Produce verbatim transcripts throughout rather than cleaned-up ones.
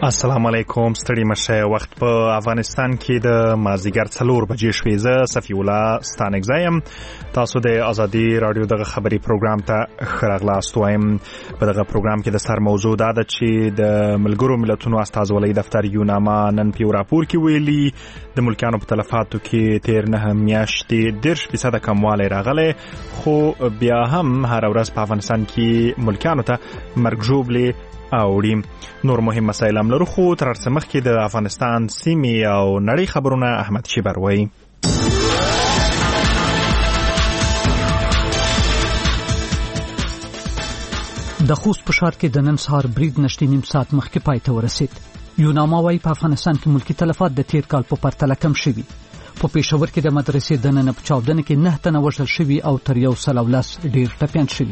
السلام علیکم. ستړي مشه. وخت په افغانستان کې د مازیګر څلور بجې شوې. زه صفی الله ستانکزایم. تاسو د ازادي رادیو دغه خبري پروګرام ته ښه راغلاست وایم. په دغه پروګرام کې د سر موضوع دا ده چې د ملګرو ملتونو استازولۍ دفتر یوناما نن په راپور کې ویلي د ملکیانو په تلفاتو کې تیر نه میاشتې دېرش فیصده کموالی راغلی، خو بیا هم هر ورځ په افغانستان کې ملکیانو ته مرګ ژوبلې اوړي. نور مهم مسایل هم لرو، خو تر څه مخکې د افغانستان سیمې او نړۍ خبرونه احمد شیبر وایي. د خوست په ښار کې د نن سهار برید نږدې نیم ساعت مخکې پای ته ورسید. یوناما وايي په افغانستان کې ملکي تلفات د تیر کال په پرتله کم شوي. په پېښور کې د مدرسې دننه په چاودنه کې نه تنه وژل شوي او تر یو سل او لس ډېر ټپیان شوي.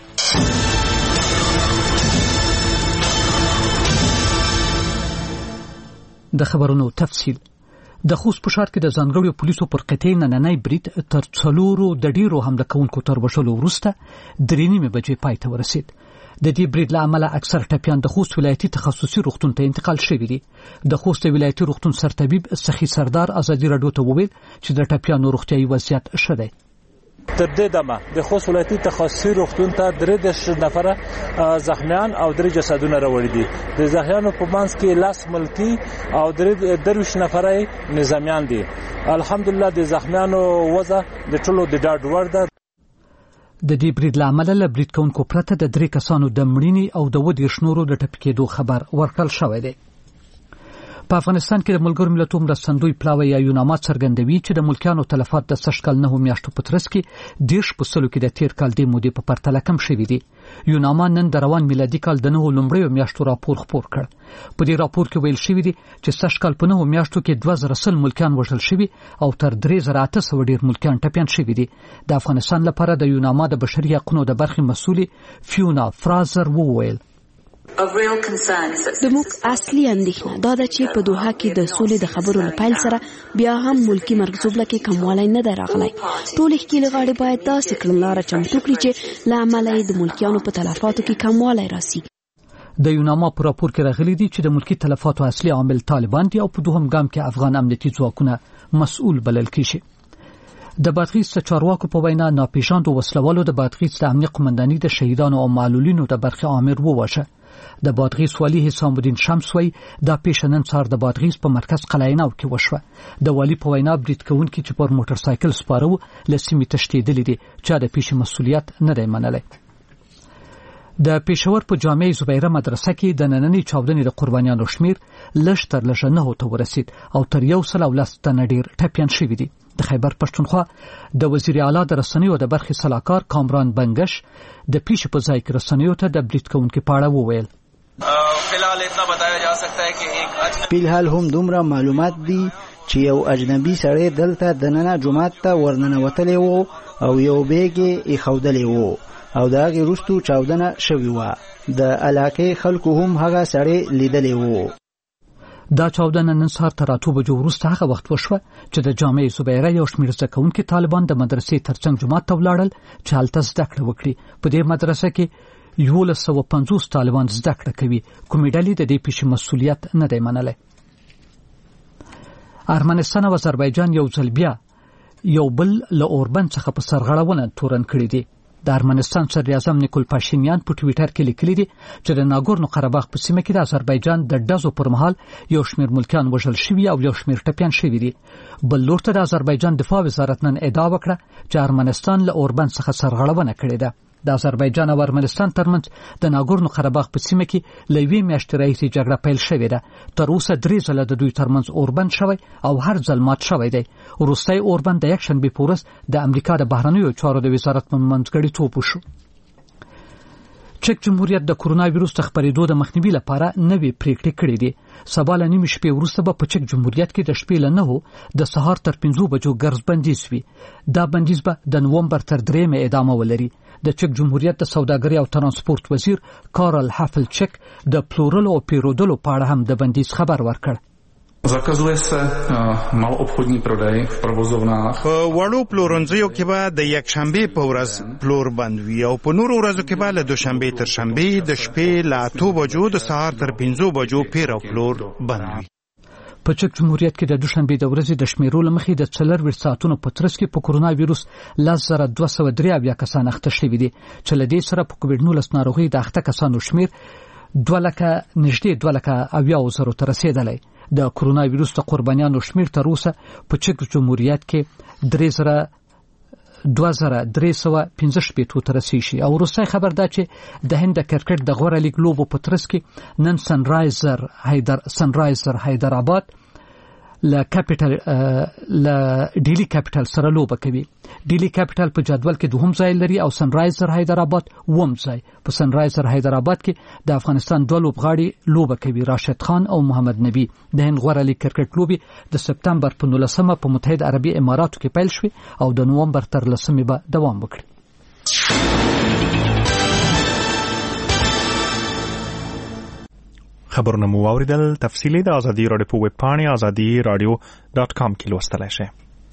د خبرونو تفصیل. د خوست په ښار کې د ځانګړو پولیسو پر قطعي نننی برید تر څلورو د ډیرو حمله کوونکو تر وژلو وروسته درې نیمې بجې پای ته ورسید. د دې برید له امله اکثر ټپیان د خوست ولایتي تخصصي روغتون ته انتقال شوي دي. د خوست ولایتي روغتون سرطبیب سخی سردار ازادي رادیو ته وویل چې د ټپیانو روغتیايي وضعیت ښه دی. تر دې دمه د خوست ولایتي تخصصي روغتون ته درې دېرش نفره زخمیان او درې جسدونه راوړي دي. د زخمیانو په منځ کې لاس ملکی او درې درویشت نفره نظامیان دي. الحمدلله د زخمیانو وضع د ټولو د ډاډ وړ ده. د دې برید له امله له برید کوونکو پرته د درې کسانو د مړینې او د اووه دېرش نورو د ټپي کېدو خبر ورکړل شوی دی. په افغانستان کې د ملګرو ملتونو مرستندوی پلاوی یا یوناما څرګندوي چې د ملکیانو تلفات د سږ کال نهو میاشتو په ترڅ کې دېرش په سلو کې د تیر کال د مودې په پرتله کم شوي دي. یوناما نن د روان میلادي کال د نهو لومړیو میاشتو راپور خپور کړ. په دې راپور کې ویل شوي دي چې سږ کال په نهو میاشتو کې دوه زره سل ملکیان وژل شوي او تر درې زره اته سوه ډېر ملکیان ټپیان شوي دي. د افغانستان لپاره د یوناما د بشري حقوقو د برخې مسؤلې فیونا فرازر وویل د موږ اصلي اندېښنه دا ده چې په دوحه کې د سولې د خبرو له پیل سره بیا هم ملکی مرګ ژوبله کې کموالی نه دی راغلی. ټولې ښکېلې غاړې باید داسې کړنلاره چمتو کړي چې له امله یې د ملکیانو په تلفاتو کې کموالی راسي. د یوناما په راپور کې راغلي دي چې د ملکی تلفاتو اصلي عامل طالبان دي او په دوهم ګام کې افغان امنیتي ځواکونه مسؤل بلل کېږي. د بادغیس د چارواکو په وینا ناپېژاندو وسلوالو د بادغیس د امنیه قومنداني د شهیدانو او معلولینو د برخې آمر وواژه. د بادغیس والی حسام الدین شمس وی دا پیښه نن سهار د بادغیس په مرکز قلعه نو کې وشوه. د والی په وینا برید کوونکي چې پر موټر سایکل سپاره وو له سیمې تښتېدلي دي چې د پیښې مسؤلیت نه دی منلی. د پېښور په جامع زبیره مدرسه کې د نننۍ چاودنې د قربانیانو شمیر لږ تر لږه نهو ته ورسید او تر یو سل او لس تنه ډېر ټپیان شوي دي. د خیبر پښتونخوا د وزیر اعلی د رسنیو د برخې سلاکار کامران بنگش د پیښې په ځای کې رسنیو ته د برید کوونکي په اړه وویل فی الحال هم دومره معلومات دي چې یو اجنبي سړی دلته دننه جومات ته ورننوتلی وو او یو بیګ یې ایښودلی وو او د هغې وروستو چاودنه شوې وه. د علاقې خلکو هم هغه سړی لیدلی وو. دا چاودنه نن سهار تر اتو بجو وروسته هغه وخت وشوه چې د جامع زبیره یو شمېر زده کوونکي طالبان د مدرسې ترڅنګ جومات ته ولاړل چې هلته زده کړه وکړي. په دې مدرسه کې یولس سوه پنځوس طالبان زده کړه کوي. کومې ډلې د دې پیښې مسؤلیت نه دی منلی. ارمنستان او آذربایجان یو ځل بیا یو بل له اوربند څخه په سرغړونه تورن کړي دي. د ارمنستان صدر اعظم نیکول پاشینیان په ټویټر کې لیکلي دي چې د ناګورنو قرهباغ په سیمه کې د آذربایجان د ډزو پر مهال یو شمېر ملکیان وژل شوي او یو شمېر ټپیان شوي دي. بل لور ته د آذربایجان دفاع وزارت نن ادعا وکړه چې ارمنستان له اوربند څخه سرغړونه کړې ده. د آذربایجان او ارمنستان ترمنځ د ناګورنو قرهباغ په سیمه کې له یوې میاشتې راهیسې جګړه پیل شوې ده. تر اوسه درې ځله د دوی ترمنځ اوربند شوی او هر ځل مات شوی دی. وروستی اوربند د یکشنبې په ورځ د امریکا د بهرنیو چارو د وزارت په منځګړیتوب وشو. چک جمهوریت د کرونا ویروس د خپرېدو د مخنیوي لپاره نوې پریکړې کړې دي. سبا له نیمې شپې وروسته به په چک جمهوریت کې د شپې له نهو د سهار تر پنځو بجو ګرځ بندیز وي. دا بندیز به د نومبر تر درېیمې ادامه ولري. د چک جمهوریت د سوداګرۍ او ترانسپورت وزیر کارل هافل چک د پلورلو او پیرودلو په اړه هم د بندیز خبر ورکړ. Zakazuje se maloobchodní prodej v provozovnách. په وړو پلورنځیو کې به د یکشنبې په ورځ پلور بند وي او په نورو ورځو کې به له دوشنبې تر شنبې د شپې له اتو بجو د سهار تر پنځو بجو پیر او پلور بند وي. په چک جمهوریت کې د دوشنبې د ورځې د شمیرو لمخې د څلور ویشت ساعتونو په ترڅ کې په کرونا وایروس لس زره دوه سوه درې اویا کسان اخته شوي دي چې له دې سره په کووډ نولس ناروغۍ د اخته کسانو شمیر دوه لکه نږدې دوه لکه اویا زرو ته رسېدلی. د کرونا وایروس د قربانیانو شمیر تر اوسه په چک جمهوریت کې درې زره دوه زره درې سوه پنځه شپېتو ته رسیږي. او وروستی خبر دا چې د هند د کرکټ د غوره لیګ لوبو په ترڅ کې نن سنرایزر حیدر سنرایزر حیدرآباد له کاپیټل له ډیلی کاپیټل سره لوبه کوي. ډیلی کاپیټل په جدول کې دوهم ځای لري او سنرایزر حیدرآباد اووم ځای. په سنرایزر حیدرآباد کې د افغانستان دوه لوبغاړي لوبه کوي، راشد خان او محمد نبی. د هند غوره لیګ کرکټ لوبي د سپتمبر په نولسمه په متحده عربي اماراتو کې پیل شوې او د نومبر تر لسمې به دوام وکړي. خبرونه مو واوریدل. تفصیلی د ازادي رادیو په ویب پاڼې ازادي رادیو ډاټ کام کې لوستلای شئ.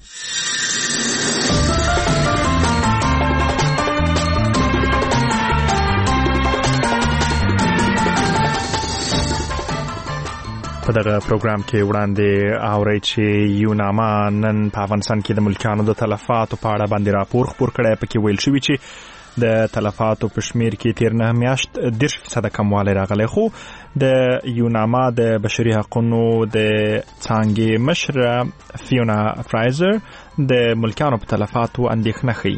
په دغه پروګرام کې وړاندې اورئ چې یوناما نن په افغانستان کې د ملکیانو د تلفاتو په اړه باندې راپور خپور کړی. پکې ویل شوي چې د تلفاتو په شمیر کې تیر نه میاشت دېرش فیصده کموالی راغلی، خو د یوناما د بشري حقونو د څانګې مشره فیونا فرایزر د ملکیانو په تلفاتو اندېښنه ښیي.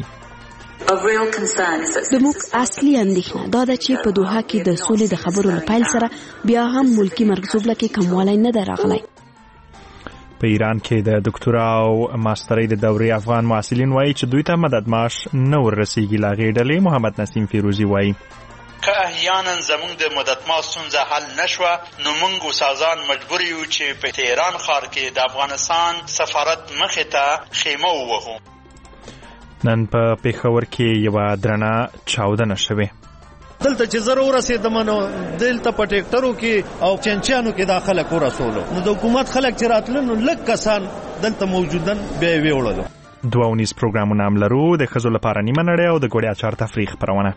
زموږ اصلي اندېښنه دا ده چې په دوحه کې د سولې د خبرو له پیل سره بیا هم ملکی مرکزوبله کې کموالی نه ده راغلی. په ایران کې د دکتورا او ماسترۍ د دورې افغان محصلین وایي چې دوی ته مدد معاش نه وررسیږي. له هغې ډلې محمد نسیم فیروزي وایي که احیانا زمونږ د مدد معاش ستونزه حل نشوه نو موږ استادان مجبور یو چې په تهران ښار کې د افغانستان سفارت مخې ته خیمه ووهو. نن په پېښور کې یوه درنه چاودنه شوې. دلته چې زه ورسېدم نو دلته په ټیکټرو کې او چنچیانو کې دا خلک ورسولو نو د حکومت خلک چې راتلل نو لږ کسان دلته موجودن بیا یې ویوړلو. دوه اونیز پروګرامونه هم لرو، د ښځو لپاره نیمه نړۍ او د ګوړې اچار تفریح خپرونه.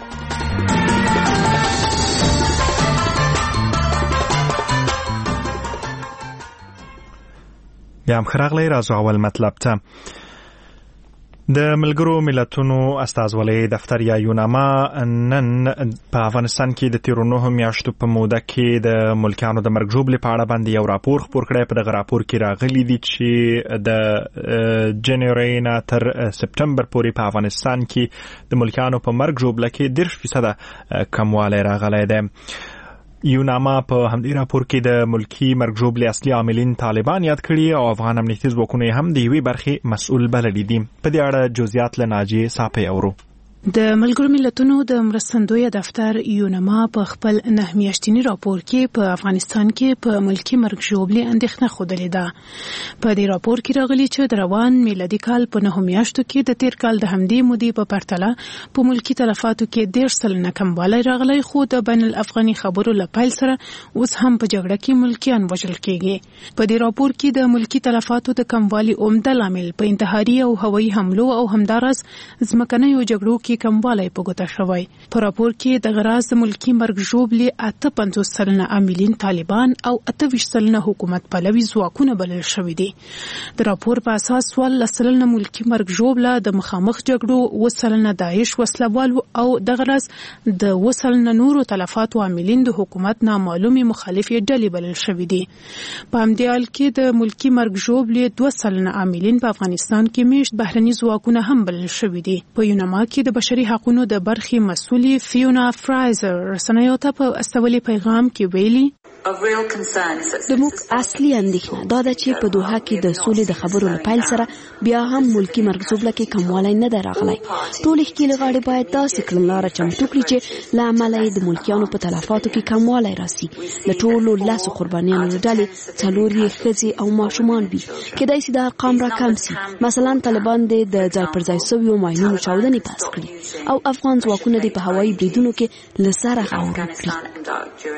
بیا هم ښه راغلی. راځو اول مطلب ته. د ملګرو ملتونو استازولۍ دفتر یا یوناما نن په افغانستان کې د تیرو نهو میاشتو په موده کې د ملکیانو د مرګ ژوبلې په اړه باندې یو راپور خپور کړی. په دغه راپور کې راغلي دي چې د جنوري نه تر سپتمبر پورې په افغانستان کې د ملکیانو په مرګ ژوبله کې دېرش فیصده کموالی راغلی دی. یوناما په همدې راپور کې د ملکی مرګ ژوبلې اصلي عاملین طالبان یاد کړي او افغان امنیتي ځواکونه هم د یوې برخې مسؤل بللي دي. په دې اړه جزئیات له ناجیې صافۍ اورو. د ملګرو ملتونو د مرستندوی دفتر یوناما په خپل نه میاشتنی راپور کې په افغانستان کې په ملکی مرګ ژوبلې اندېښنه خوده ده. په دې راپور کې راغلي چې د روان میلادي کال په نه میاشتو کې د تیر کال د همدې مودې په پرتله په ملکی تلفاتو کې ډېر سلنه کموالی راغلی، خو د بین الافغاني خبرو له پیل سره اوس هم په جګړه کې ملکیان وژل کېږي. په دې راپور کې د ملکی تلفاتو د کموالي عمده لامل په انتحاري او هوایي حملو او همداراز ځمکنیو جګړو کې کموالی په ګوته شوی. په راپور کې د غراز ملکی مرګ ژوبلې اته پنځوس سلنه عاملین طالبان او اته ویشت سلنه حکومت پلوي ځواکونه بلل شوي دي. د راپور په اساس څوارلس سلنه ملکی مرګ ژوبله د مخامخ جګړو، اووه سلنه داعش وسلوالو او د غراز د اووه سلنه نورو تلفاتو عاملین د حکومت نامعلومې مخالفې ډلې بلل شوي دي. په همدې حال کې د ملکی مرګ ژوبلې دوه سلنه عاملین په افغانستان کې میشت بهرني ځواکونه هم بلل شوي دي. په یوناما کې د بشري حقوقو د برخې مسؤلې فیونا فرایزر رسنیو ته په استولي پیغام کې ویلي زموږ اصلي اندېښنه دا ده چې په دوحه کې د سولې د خبرو له پیل سره بیا هم ملکی مرګ ژوبله کې کموالی نه ده راغلی. ټولې ښکېلې غاړې باید داسې کړنلاره چمتو کړي چې له امله یې د ملکیانو په تلفاتو کې کموالی راسي. د ټولو لسو قربانیانو له ډلې څلور یې ښځې او ماشومان وي. کېدای شي دا ارقام راکم سي. مثلا طالبان دې د ځای پر ځای سویو ماینونو چاودنې پاس کړي او افغان ځواکونه دې په هوایي بریدونو کې له سره غور وکړي.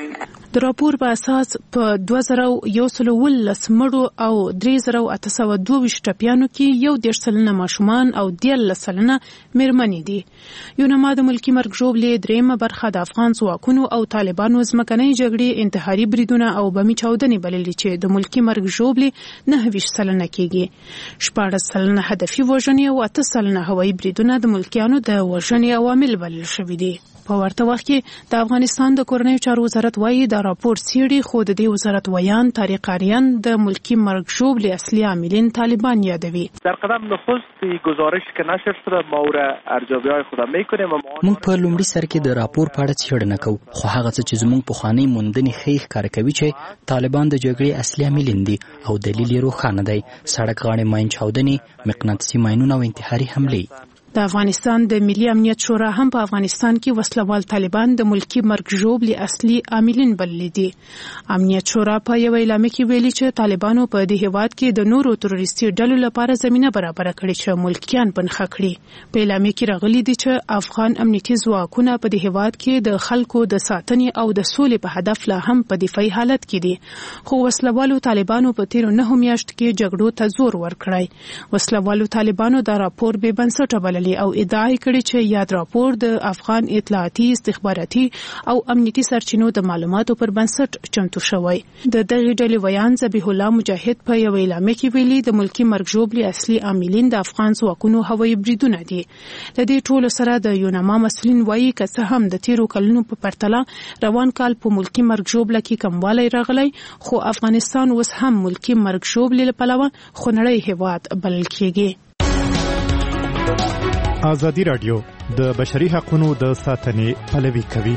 د راپور په اساس په دوه زره یو سل ولس مړو او درې زره اته سوه دوه ویشت ټپیانو کې یو دېرش سلنه ماشومان او دیارلس سلنه مېرمنې دي. یونما د ملکي مرګ ژوبلې درېیمه برخه د افغان ځواکونو او طالبانو ځمکنۍ جګړې انتحاري بریدونه او بمي چاودنې بللې چې د ملکي مرګ ژوبلې نهه ویشت سلنه کېږي. شپاړس سلنه هدفي وژنې او اته سلنه هوایي بریدونه د ملکیانو د وژنې عوامل بلل شوي دي. په ورته وخت کې د افغانستان د کورنیو چارو وزارت وایي دا راپور څېړي، خو د دې وزارت ویان طارق آریان د ملکی مرګ ژوبلې اصلي عاملین طالبان یادوي. در قدم نخست گزارش که نشر شده ما او را ارزیابی‌های خود می‌کنیم. موږ په لومړي سر کې د راپور په اړه څېړنه کوو، خو هغه څه چې زموږ پخوانۍ موندنې ښیي ښکاره کوي چې طالبان د جګړې اصلي عاملین دي او دلیل یې روښانه دی: سړک غاړې ماین چاودنې، مقناطیسي ماینونه او انتحاري حملې. د افغانستان د ملي امنیت شورا هم په افغانستان کې وسلوال طالبان د ملکی مرګ ژوبلې اصلي عاملین بللي دي. امنیت شورا په یو اعلامیه کې ویلي چې طالبانو په دې هیواد کې د نورو تروریستي ډلو لپاره زمينه برابر کړې چې ملکیان پنځه کړي. په اعلامیه کې راغلي دي چې افغان امنیتي ځواکونه په دې هیواد کې د خلکو د ساتنې او د سولې په هدف لا هم په دفاعي حالت کې دي، خو وسلوالو طالبانو په تیرو نهو میاشتو کې جګړو ته زور ورکړی. وسلوالو طالبانو دا راپور بې بنسټه بللی او ادعا کړې چې یاد راپور د افغان اطلاعاتي، استخباراتي او امنیتي سرچینو د معلوماتو پر بنسټ چمتو شوی. د دغه ډلې ویان ذبیح الله مجاهد په یو اعلامیه کې ویلي د ملکی مرګ ژوبلې اصلي عاملین د افغان ځواکونو هوایي بریدونه دي. د دې ټولو سره د یونما مسؤلین وایي که څه هم د تیرو کلونو په پرتله روان کال په ملکی مرګ ژوبله کې کموالی راغلی، خو افغانستان اوس هم ملکی مرګ ژوبلې له پلوه خونړی هیواد بلل کېږي. ازادي رادیو د بشري حقوقو د ساتنې پلوي کوي.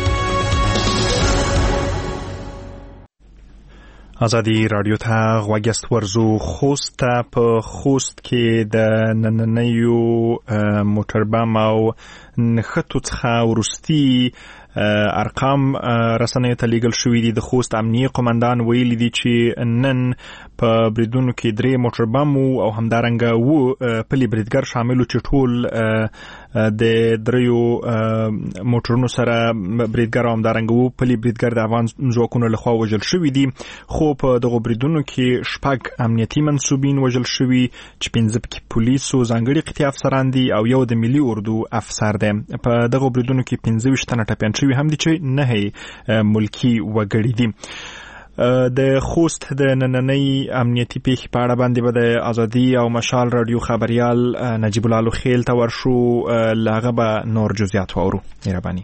ازادي رادیو ته غوږ ورزو. خوست په خوست کې د نننیو موټر بم او نښتو څخه وروستي ارقام رسنیو ته لیږل شوي دي. د خوست امنیه قومندان ویلي دي چې نن په بریدونو کې درې موټر بم او همدارنګه و پلي بریدګر شامل چې ټول د دریو موټرونو سره بریدګر او همدارنګه و پلي بریدګر د افغان ځواکونو لخوا وژل شوي دي، خو په دغو بریدونو کې شپږ امنیتي منصوبین وژل شوي چې پنځه پکې پولیسو ځانګړي قطعي افسران دي او یو د ملي اردو افسر دی. په دغو بریدونو کې پنځه ویشت تنه ټپیان شوي هم دي چې نه ملکی وګړي دي. د خوست د نننۍ امنیتي پیښې په اړه باندې به د ازادي او مشال رادیو خبريال نجیب الله لوخیل ته ورشو، لاغه به نور جزئیات واورو. مهرباني.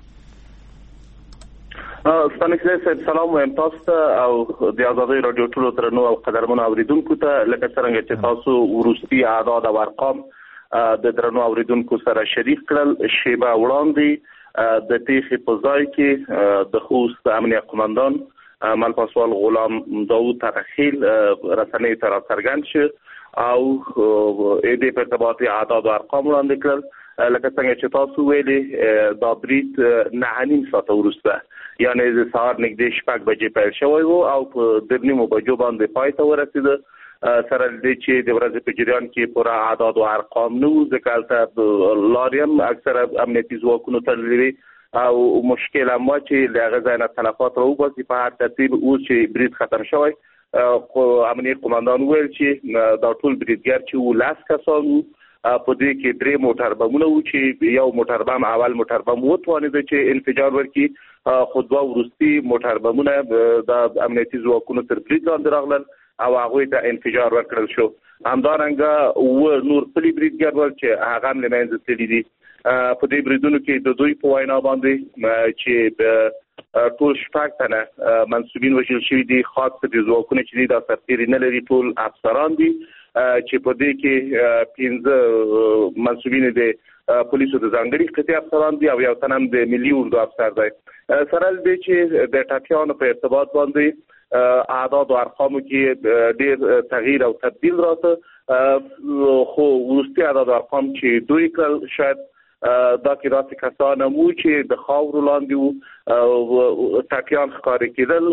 ستانکزی صاحب سلام وایم تاسو ته او د ازادي رادیو ټولو درنو او قدرمنو اوریدونکو ته، لکه څنګه چې تاسو ورستي اعداد او ارقام د درنو اوریدونکو سره شریک کړل. شیبه وړاندې د پیښې په ځای کې د خوست امنیه قومندان ملپاسوال غلام داوود ترخیل رسنۍ ته راڅرګند شو او د دې په ارتباط اعداد او ارقام وړاندې کړل. لکه څنګه چې تاسو ویلي دا برید نهه نیم ساعته وروسته، یعنی د سهار نږدې شپږ بجې پیل شوی و او په درې نیمو بجو باندې پای ته ورسېده. سره دې چې د ورځې په جریان کې پوره اعداد او ارقام نه وو، ځکه هلته لارې هم اکثره امنیتي ځواکونو تړلې وې او مشکل هم وه چې له هغه ځای نه تلفات راوباسي. په هر ترتیب اوس چې برید ختم شوی، خو امنیه قومندان وویل چې دا ټول بریدګر چې وو لس کسان وو. په دې کې درې موټر بمونه وو چې یو موټر بم اول موټر بم وتوانېده چې انفجار ورکړي، خو دوه وروستي موټر بمونه د امنیتي ځواکونو تر برید لاندې راغلل او هغوی ته انفجار ورکړل شو. همدارنګه اووه نور پلي بریدګر ول چې هغه هم له منځه تللي دي. په دې بریدونو کې د دوی په وینا باندې چې ټول شپږ تنه منصوبین وژل شوي دي، خاص د ځواکونو چې دي دا سرتیري نه لري، ټول افسران دي چې په دې کې پنځه منصوبین دي پولیسو د ځانګړي قطعي افسران دي او یو تن هم د ملي اردو افسر دی. سره دې چې د ټپیانو په ارتباط باندې اعداد او ارقامو کې ډېر تغییر او تبدیل راته، خو وروستي اعداد او ارقام چې دوی کړل شاید دا کې داسې کسان هم وو چې د خاورو لاندې وو، ټپیان ښکاره کېدل،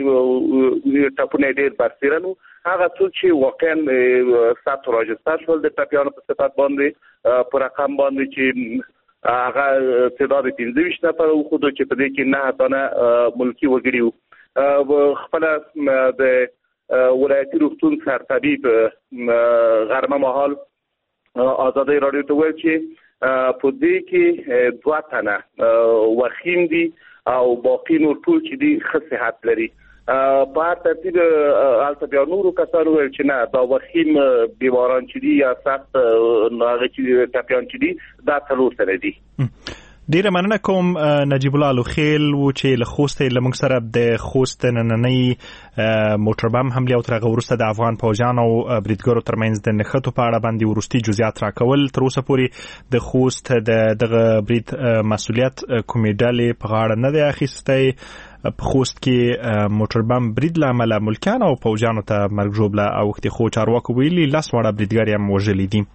ولې ټپونه یې ډېر برسېرن وو. هغه څوک چې واقعا ثبت راجستر شول د ټپیانو په صفت باندې په رقم باندې چې هغه تعداد پنځه ویشت نفره وښوده چې په دې کې نهه تنه ملکي وګړي وو. خپل د ولایتي روغتون سرطبیب غرمه مهال آزادۍ رادیو ته ویل چې په دې کې دوه تنه وخیم دي او باقي نور ټول چې دي ښه صحت لري. په هر ترتیب هلته بیا نورو کسانو ویل چې نه دا وخیم بیماران چې دي یا سخت هغه چې ټپیان چې دي دا څلور تنه دي. ډیره مننه کوم نجیب الله لوخیل و چې له خوست لمونږ سره د خوست نننۍ موټر بم حمله او تر هغه وروسته د افغان پوځیانو او بریدګرو ترمنځ د نښتو په اړه باندې وروستي جزئیات راکول. تر اوسه پورې د خوست د دغه برید مسؤلیت کومې ډلې په غاړه نه دی اخیستی. په خوست کې موټر بم برید له امله ملکیان او پوځیانو ته مرګ ژوبله اوښتې، خو چارواکو ویلي لس واړه بریدګر یې هم وژلي دي.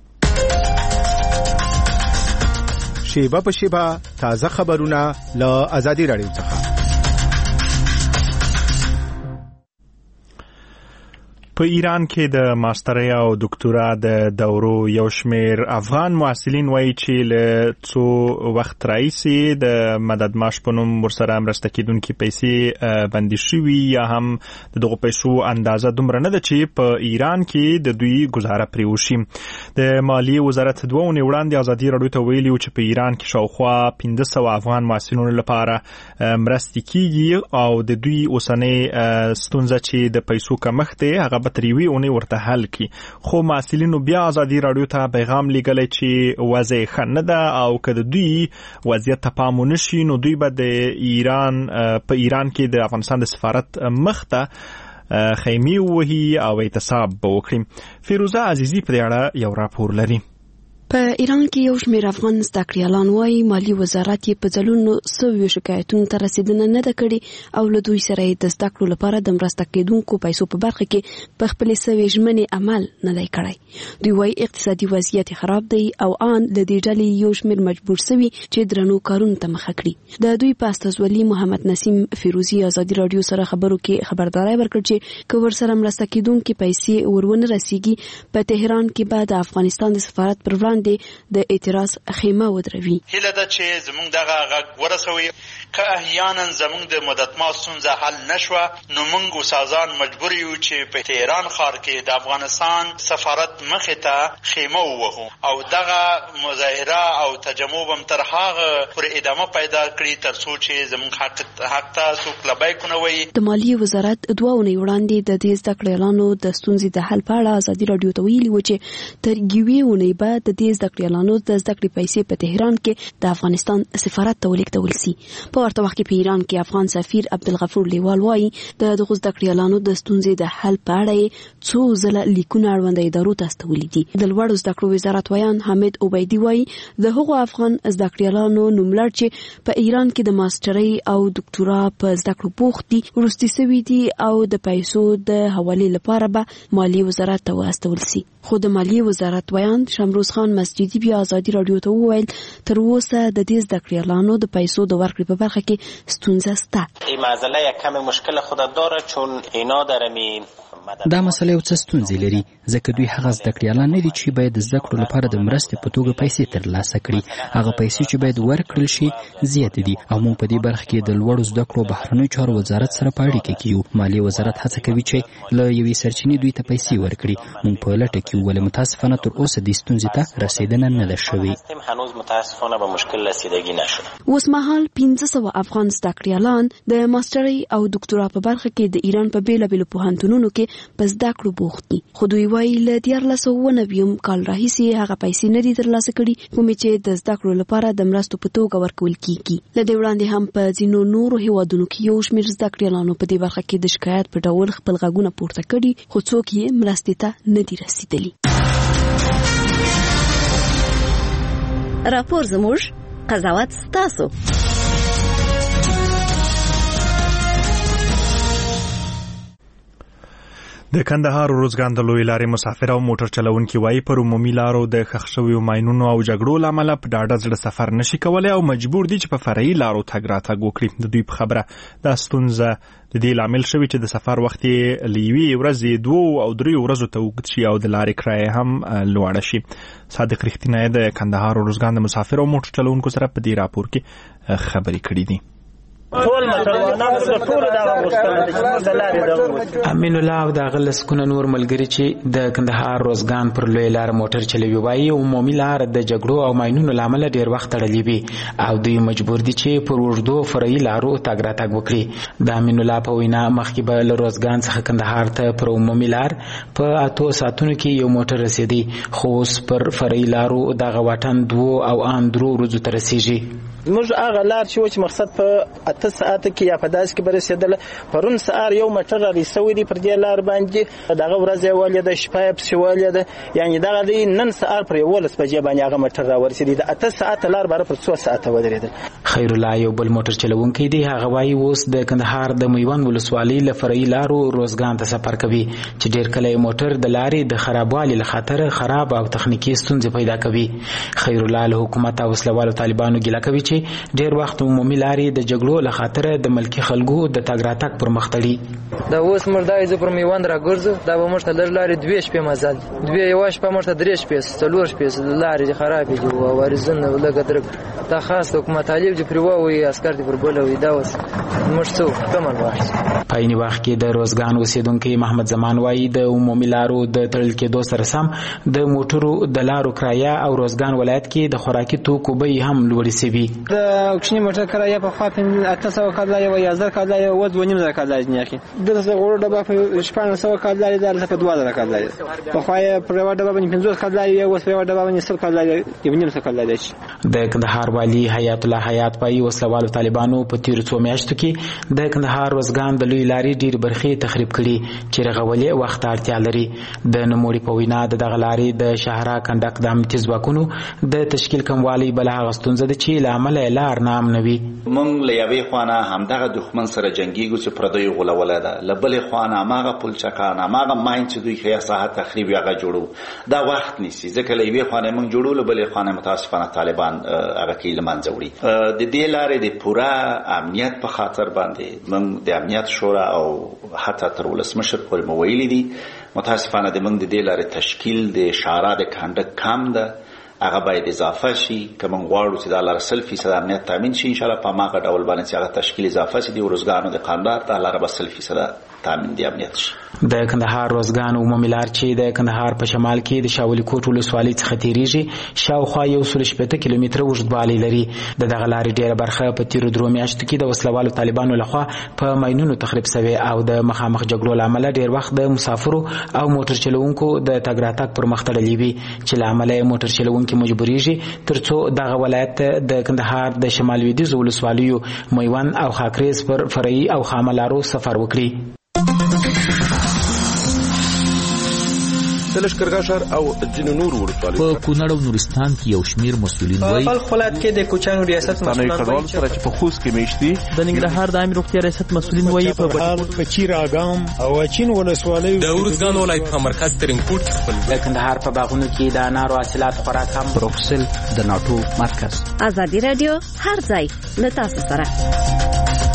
شیبه په شیبه تازه خبرونه له ازادي راډیو څخه. په ایران کې د ماسترۍ او دکتورا د دورو یو شمیر افغان محصلین وایي چې له څو وخت راهیسې د مدد معاش په نوم ورسره مرسته کېدونکي پیسې بندي شوي یا هم د دغو پیسو اندازه دومره نه ده چې په ایران کې د دوی ګزاره پرې وشي. د مالیې وزارت دوه اونۍ وړاندې ازادي راډیو ته ویلي و چې په ایران کې شاوخوا پنځه سوه افغان محصلینو لپاره مرستې کېږي او د دوی اوسنۍ ستونزه چې د پیسو کمښت دی هغه به تر یوې اونۍ ورته حل کړي. خو محصلینو بیا ازادي راډیو ته پیغام لیږلی چې وضع یې ښه نه ده او که د دوی وضعیت ته پام ونه شي نو دوی به د ایران په ایران کې د افغانستان د سفارت مخ ته خیمې ووهي او اعتصاب به وکړي. فیروزه عزیزي په دې اړه یو راپور لري. په ایران کې یو شمېر افغان زده کړیالان وایي مالي وزارت یې په ځلونو سویو شکایتونو ته رسېدنه نه ده کړې او له دوی سره یې د زده کړو لپاره د مرسته کېدونکو پیسو په برخه کې په خپلې سوې ژمنې عمل نه دی کړی. دوی وایي اقتصادي وضعیت خراب دی او آن له دې ډلې یو شمېر مجبور سوي چې درنو کارونو ته مخه کړي. د دوی په استازولي محمد نسیم فیروزي ازادي راډیو سره خبرو کې خبرداری ورکړ چې که ورسره مرسته کېدونکي پیسې ورونه رسیږي په تهران کې به د افغانستان د سفارت پر وړاندې د اعتراض خیمه ودروي. هیله ده چې زموږ دغه غږ ورسوي که احیانا زموږ د مدت ما ستونزه حل نشوه نو موږ استادان مجبور یو چې په تهران ښار کې د افغانستان سفارت مخې ته خیمه ووهو او دغه مظاهره او تجمع به تر هغه پورې ادامه پیدا کړي تر څو چې زموږ حق حق ته څوک لبیک نه وایي. د مالیې وزارت دوه اونۍ وړاندې د دې زده کړیالانو د ستونزې د حل په اړه ازادي راډیو ته ویلي و چې تر یوې اونۍ به د دې زده کړیالانو د زده کړې پیسې په تهران کې د افغانستان سفارت ته ولیږدول سي. په ورته وخت کې په ایران کې افغان سفیر عبدالغفور لیوال وایي د دغو زده کړیالانو د ستونزې د حل په اړه څو ځله لیکونه اړونده ادارو ته استولي دي. د لوړو زده کړو وزارت ویان حامد عبیدي وایي د هغو افغان زده کړیالانو نوملړ چې په ایران کې د ماسترۍ او دکتورا په زده کړو بوخت دي وروستي سوي دي او د پیسو د حوالې لپاره به مالیې وزارت ته واستول سي. خو د مالیې وزارت ویان شمروز خان مسجدي بیا ازادي راډیو ته وویل تر اوسه د دې زده کړیالانو د پیسو د ورکړې په برخه کې ستونزه شته. این مسئله یک کم مشکل خود داره چون اینا در می دا مسله یو څه ستونزې لري ځکه دوی هغه زده کړیالان نه دي چې باید د زده کړو لپاره د مرستې په توګه پیسې ترلاسه کړي. هغه پیسې چې باید ورکړل شي زیات دي او موږ په دې برخه کې د لوړو زده کړو بهرنیو چارو وزارت سره په اړیکه کې یو. مالیې وزارت هڅه کوي چې له یوې سرچینې دوی ته پیسې ورکړي. موږ په لټه کې یو ولې متاسفانه تر اوسه دې ستونزې ته رسیدنه نه ده شوې. هنوز متاسفانه به مشکل رسیدگی نشده. اوس مهال پنځه سوه افغان زده کړیالان د ماسترۍ او دکتورا په برخه کې د ایران په بیلابیلو پوهنتونونو کې په زده کړو بوخت دي. خو دوی وایي له دیارلس سوه نوي کال راهیسې هغه پیسې نه دي ترلاسه کړي کومې چې د زده کړو لپاره د مرستو په توګه ورکول کیږي. له دې وړاندې هم په ځینو نورو هیوادونو کې یو شمېر زده کړیالانو په دې برخه کې د شکایت په ډول خپل غږونه پورته کړي خو څوک یې مرستې ته نه دي رسیدلي. راپور زموږ قضاوت ستاسو. د کندهار روزګان د لوی لارې مسافر او موټر چلونکي وایي پر عمومي لارو د ښخ شویو ماینونو او جګړو له امله په ډاډه زړه سفر نشي کولی او مجبور دي چې په فرعي لارو تګ راتګ وکړي. د دوی په خبره دا ستونزه د دې لامل شوی چې د سفر وخت یې له یوې ورځې دوو او دریو ورځو ته اوږد شي او د لارې کرایه هم لوړه شي. صادق رښتینی د کندهار روزګان د مسافر او موټر چلونکو سره په دې راپور کې خبرې کړې دي. ټول مسلمانانو د ټول دغه غوښتنه ده چې د لارې دغه امین الله او د غلسکونه نور ملګری چې د کندهار روزګان پر لوی لار موټر چلوي وایي عمومي لار د جګړو او ماینونو لامل ډیر وخت تړلې وي او دوی مجبور دي چې پر اوږدو فرعي لارو تګ راتګ وکړي. د امین الله په وینا مخکې به له روزګان څخه کندهار ته پر عمومي لار په اتو ساعتونو کې یو موټر رسیدي، خو اوس پر فرعي لارو دغه واټن دوو او ان درو ورځو ته رسیږي. موږ هغه لار چې وچ مقصد په اته ساعت کې یا په داس کې برسېدل، پرون سهار یو موټر را رسوي دی پر دې لار باندې دغه ورځ ولې د شپه په شوالې ده، یعنی دغه دی نن سهار پر ولس بجې باندې هغه موټر را ورسېدی د اته ساعت لار بار پر څو ساعت ودرېدل. خیر الله یو بل موټر چلوونکی دی، هغه وایي اوس د کندهار د میوند ولسوالۍ له فرعي لارو روزګان ته سفر کوي چې ډیر کله موټر د لارې د خرابوالي له خاطر خراب او تخنیکی ستونزې پیدا کوي. خیر الله له حکومت او وسلوالو طالبانو ګیله کوي چې ډیر وخت عمومي لارې د جګړو له خاطر د ملکی خلکو د تګ راتګ پر مخ تړي. دا اوس موږ دای زه پر میوند راګرځو، دا به موږ ته لږ لارې دوې شپې مزل دوې یوه شپه موږ ته درې شپې څلور شپې لارې خرابې دي او وارزونه لږه درک دا خاص د حکومت طالب چې پرې ووایي عسکر دې پر بله وي دا اوس موږ څه کمل واخیست. په عیني وخت کې د روزګان اوسېدونکی محمد زمان وایي د عمومي لارو د تړل کېدو سره سم د موټرو د لارو کرایه او روزګان ولایت کې د خوراکي توکو بیې هم لوړې سوي. د کوچني موټر کرایه په خوا اته سوه کاله یو یا زر کاله یو و دوه نیم زره کاله دی اخی دغه غوړو ډبه په شپږ سوه کاله دی دلته په دوه زره کاله دی په خوا پر یو ډبه باندې پنځوس کاله یو وس په یو ډبه باندې سل کاله دی یو نیم سل کاله دی. د کندهار والی حیات الله حیات پای وسلوالو طالبانو په تیر څو میاشتو کې د کندهار روزګان د لوی لارې ډیر برخې تخریب کړي چې رغولې وخت اړتیا لري. د نوموړي په وینا د دغه لارې د شهرا کنډک د امنیتي ځواکونو د تشکیل کموالی بل هغه ستونزه ده چې له امله لار نام نوي. مونږ له یوې خوانه همدغه دښمن سره جنگیږو چې پردیو غولوله ده، له بلې خوانه هماغه پلچکان هماغه ماین چې دوی ښه ساحه تخریب هغه جوړو دا وخت نیسي، ځکه له یوې خوانه مونږ جوړو له بلې خوانه متاسفانه طالبان هغه کې له منځه وړي. د دې لارې د پوره امنیت په خاطر باندې مونږ د امنیت شورا او حتی تر ولسمشر پورې مو ویلي دي متاسفانه د مونږ د دې لارې تشکیل د شارع د کنډک کم ده، هغه باید اضافه شي که موږ غواړو چې دا لاره سل فیصد امنیت تامین شي انشاءالله په هماغه ډول باندې چې هغه تشکیل اضافه شي د روزګانو د قاندار دا لاره به سل فیصد تامین دی امنیت شي. د کندهار روزګان عمومي لار چې د کندهار په شمال کې د شاولي کوټ ولسوالۍ څخه تیریږي شاوخوا یو سل شپېته کیلومتره اوږدوالی لري. د دغه لارې ډیره برخه په تیرو درو میاشتو کې د وسلوالو طالبانو لخوا په ماینونو تخریب شوې او د مخامخ جګړو له امله ډیر وخت د مسافرو او موټر چلوونکو د تګ راتګ پر مخ تړلي وي چې له امله یې موټر چلوونکي مجبوریږي ترڅو دغه ولایت د کندهار د شمال لویدیځو ولسوالیو میوند او خاکریز پر فرعي او خامه لارو سفر وکړي. د لشکرګاه او ځینو نور ولسوالیو په کونړ او نورستان کې یو شمیر مسؤلین وایي په خپلات کې د کوچانو ریاست مسؤلین وایي چې په خوست کې میشتي د ننګرهار د عامه روغتیا ریاست مسؤلین وایي په بهار په چیر اګام او چین ولسوالیو د ورزګان ولایت په مرکز ترینکوټ خپل د کندهار په باغونو کې د انارو حاصلات خوراک هم پروفسل د ناټو مرکز. ازادي رادیو هر ځای له تاسو سره.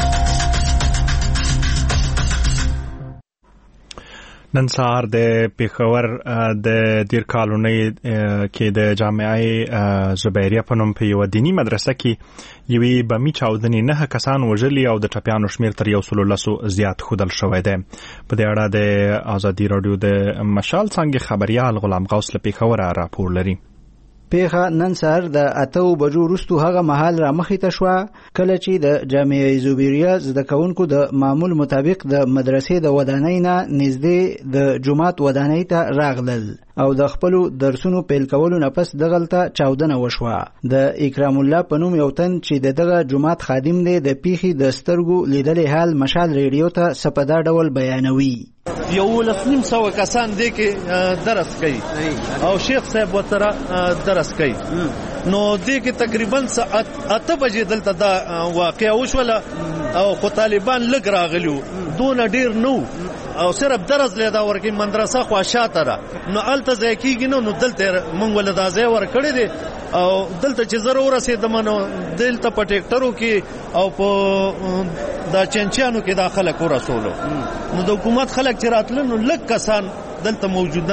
نن سهار د پیښور د دیر کالونی کې د جامعه زبیریه په نوم په یو دینی مدرسه کې یوې بمي چاودنې نه کسان وژلي او د ټپیانو شمیر تر یو سل لسو زیات ښودل شوی دی. په دې اړه د ازادي رادیو د مشال څانګې خبریال غلام غوث له پیښوره راپور لري. پیښه نن سهار د اتو بجو وروسته هغه مهال را مخې ته شوه کله چې د جامعه زبیریه زده کوونکو د معمول مطابق د مدرسې د ودانۍ نه نږدې د جومات ودانۍ ته راغلل او د خپل درسونو پیل کولو نه پس دغلته چاودنه وشوه. د اکرام الله په نوم یو تن چې دغه جومات خادم دی د پیښې د سترګو لیدلې حال مشال ریډیو ته سپدا ډول بیانوي. یو لسنیم سو کسان دی کې درس کوي او شیخ صاحب وتره درس کوي نو دی کې تقریبا اته بجې دلته دا واقعا وشوله او خو طالبان لږ راغلو دون ډیر نو او صرف درس لیدا ورکی مدرسه خو شاته را نو الته ځای کېږي نو دلته مونږ ول دا ځای ور کړی دی او دلته چې ضرور رسیدم نو دلته په ټیکټرو کې او په دا چنچانو کې داخله کو رسولو نو د حکومت خلک چې راتلل نو لږ کسان دلته موجودن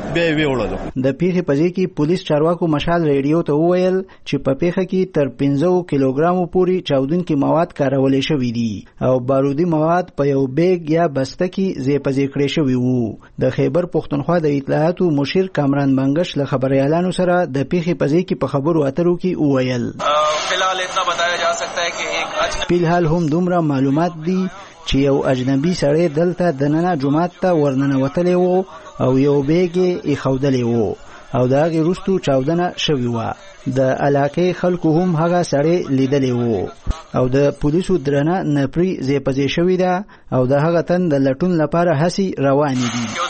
بیا یې وړلو. د پیښې په ځای کې پولیس چارواکو مشال ریډیو ته وویل چې په پیښه کې تر پنځه کیلوګرامو پورې چاودونکي مواد کارول شوي دي او بارودي مواد په یو بیگ یا بسته کې ځای په ځای کړی شوي وو. د خیبر پښتونخوا د اطلاعاتو مشیر کامران بنگش له خبريالانو سره د پیښې په ځای کې په خبرو اترو کې وویل فلحال اتنا بتایا جا سکتا ہے کہ ایک فلحال هم دومره معلومات دي چې یو اجنبي سړی دلته دننه جماعت ته ورننوتلی وو او یو بیگ یې ایښودلی وو او د هغې وروستو چاودنه شوې وه. د علاقې خلکو هم هغه سړی لیدلی وو او د پولیسو درنه نپري ځای په ځای شوې ده او د هغه تن د لټون لپاره هڅې روانې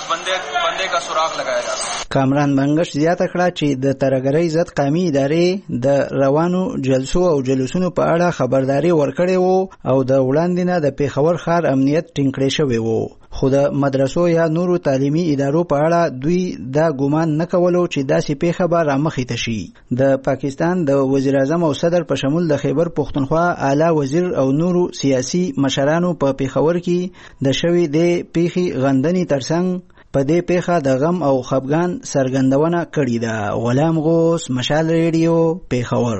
دي. کامران بنگش زیاته کړه چې د ترهګرۍ ضد قومي ادارې د روانو جلسو او جلوسونو په اړه خبرداري ورکړې وو او د وړاندې نه د پیښور ښار امنیت ټینګ کړی شوی وو. خو د مدرسو یا نورو تعلیمي ادارو په اړه دوی دا ګمان نه کولو چې داسې پیښه به رامخې ته شي. د پاکستان د وزیر اعظم او صدر په شمول د خیبر پښتونخوا اعلی وزیر او نورو سیاسي مشرانو په پیښور کې د شوې د پیښې غندنې ترڅنګ په دې پیښه د غم او خفګان څرګندونه کړې ده. غلام غوث، مشال ریډیو، پیښور.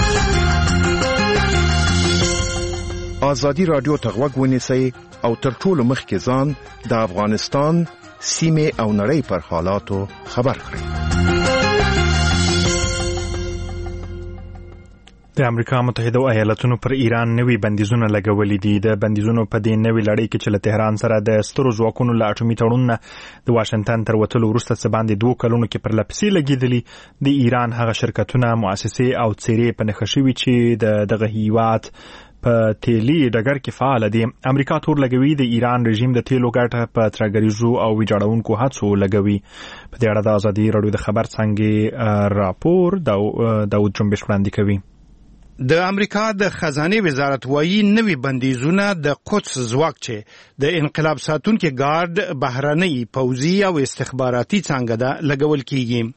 ازادي رادیو ته غوږ ونیسئ او تر ټولو مخکې ځان د افغانستان سیمې او نړۍ پر حالاتو خبر کړئ. د امریکا متحده ایالاتونو پر ایران نوي بندیزونه لګولي دي. د بندیزونو په دې نوي لړۍ کې چې له تهران سره د سترو ځواکونو له اټومي تړون نه د واشنگټن تر وتلو وروسته څه باندې دوه کلونو کې پر لپسې لګېدلي د ایران هغه شرکتونه، مؤسسې او څیرې په نښه شوي چې د دغه هیواد په تیلي ډګر کې فعال دي. امریکا تور لګوي د ایران رژیم د تیلو ګټه په ترهګریزو او ویجاړونکو هڅو لګوي. په دې اړه د ازادي رادیو د خبر څنګه راپور داود جنبش وړاندې کوي. د امریکا د خزانه وزارت وایي نوي بندیزونه د قدس ځواک چې د انقلاب ساتونکو ګارد، بهرنۍ پوځي او استخباراتي څانګه ده لګول کیږي.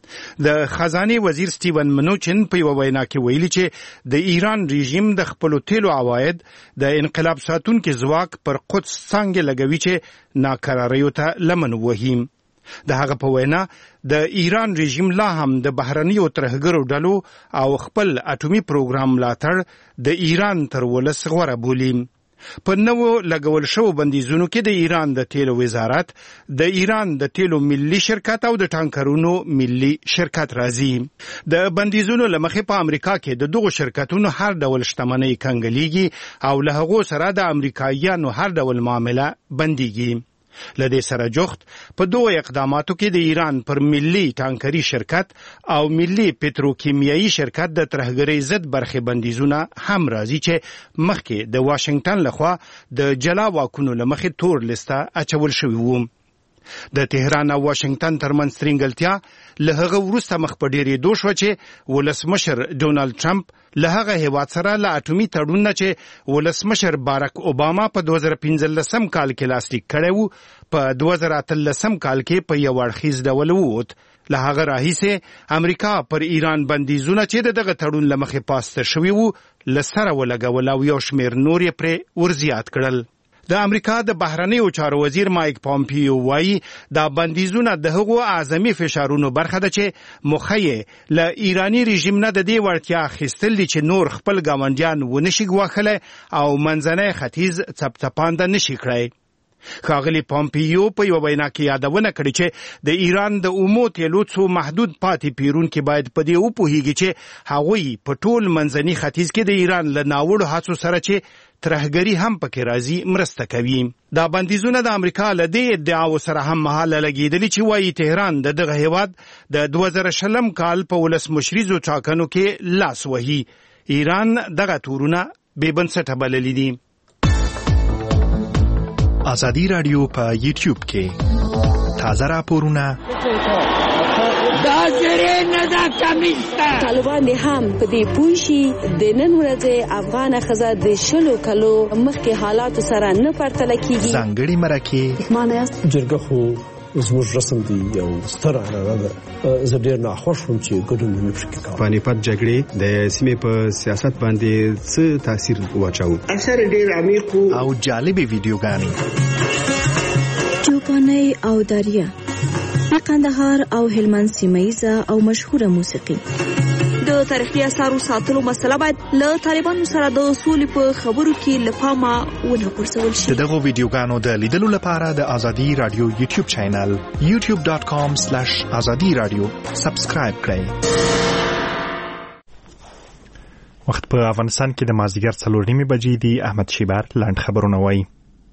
د خزانه وزیر سټیون منوچن په یو وینا کې ویلي چې د ایران رژیم د خپل تیلو عواید د انقلاب ساتونکو ځواک پر قدس څنګه لګوي چې ناکراریو ته لمن وهي. د هغه په وینا د ایران رژیم لا هم د بهرنیو ترهګرو ډلو او خپل اټومي پروګرام ملاتړ د ایران تر ولس غوره بولي. په نوو لګول شو بندیزونو کې د ایران د تیلو وزارت، د ایران د تیلو ملي شرکت او د ټانکرونو ملي شرکت راځي. د بندیزونو لمخې په امریکا کې د دغو شرکتونو هر ډول شتمنۍ کنګلېږي او له هغو سره د امریکایانو هر ډول معامله بنديږي. لدې سره جوخت په دوه اقداماتو کې د ایران پر ملي ټانکري شرکت او ملي پتروکیمیایي شرکت د ترهګرۍ ضد برخې بندیزونه هم راځي چې مخکې د واشنگټن لخوا د جلا واکونو لمخې تور لسته اچول شوی وو. د تهران او واشنگټن ترمنځ ترنګلتیا له هغه وروسته مخ په ډېرېدو شوه چې ولسمشر ډونالد ټرمپ له هغه هیواد سره له اټومي تړون نه چې ولسمشر باراک اوباما په دوه زره پنځلسم کال کې لاسلیک کړی وو په دوه زره اتلسم کال کې په یو اړخیز ډول ووت. له هغه راهیسې امریکا پر ایران بندیزونه چې دغه تړون له مخې پاسته شوي وو له سره ولګول او یو شمېر نور یې پرې ورزیات کړل. د امریکا د بهرنیو چارو وزیر مایک پامپیو وایي دا بندیزونه د هغو اعظمي فشارونو برخه ده چې مخې له ایرانی رژیم نه د دې وړتیا اخیستل دي چې نور خپل ګاونډیان ونشي ګواښلی او منځنی ختیځ څپڅپانده نشي کړی. ښاغلي پامپیو په یو وینا کې یادونه کړې چې د ایران د اومو تیلو څو محدود پاتې پیرونکي باید په دې وپوهیږي چې هغوی په ټول منځني ختیځ کې د ایران له ناوړو هڅو سره چې ترهګري هم پکې راځي مرسته کوي. دا بندیزونه د امریکا له دې ادعاو سره هم مهاله لګېدلي چې وایي تهران د دغه هیواد د دوه زره شلم کال په ولسمشریزو ټاکنو کې لاس وهي. ایران دغه تورونه بې بنسټه بللي دي. ازادي رادیو په یوټیوب کې تازه راپورونه دا زری نه دا کمیستا طالبان هم په دې پوښي د نن ورځې افغان خزه د شلو کلو مخکې حالات سره نه پرتل کیږي. ځانګړي مرکه مانه جرګه خو زموږ رسم دی یو ستر عنعنه ده. زه ډېر ناخوښ وم چې ګډون مې پکې کاوه. پانیپت جګړې د سیمې په سیاست باندې څه تاثیر واچاوه؟ اثر ډېر عمیق او جالبې ویډیوګانې چوپانۍ او دریا د کندهار او هلمند سیمه‌یزه او مشهوره موسیقي. د تاریخي اثارو ساتلو مسله باید له طالبانو سره د سولې په خبرو کې له پامه ونه غورځول شي. دغه ویډیوګانو د لیدلو لپاره د ازادي رادیو یوټیوب چینل یوټیوب ډاټ کام سلیش ازادي رادیو سبسکرایب کړئ. وخت په افغانستان کې د مازدیګر څلور نیمې بجې دي. احمد شیبر لاند خبرونه وایي.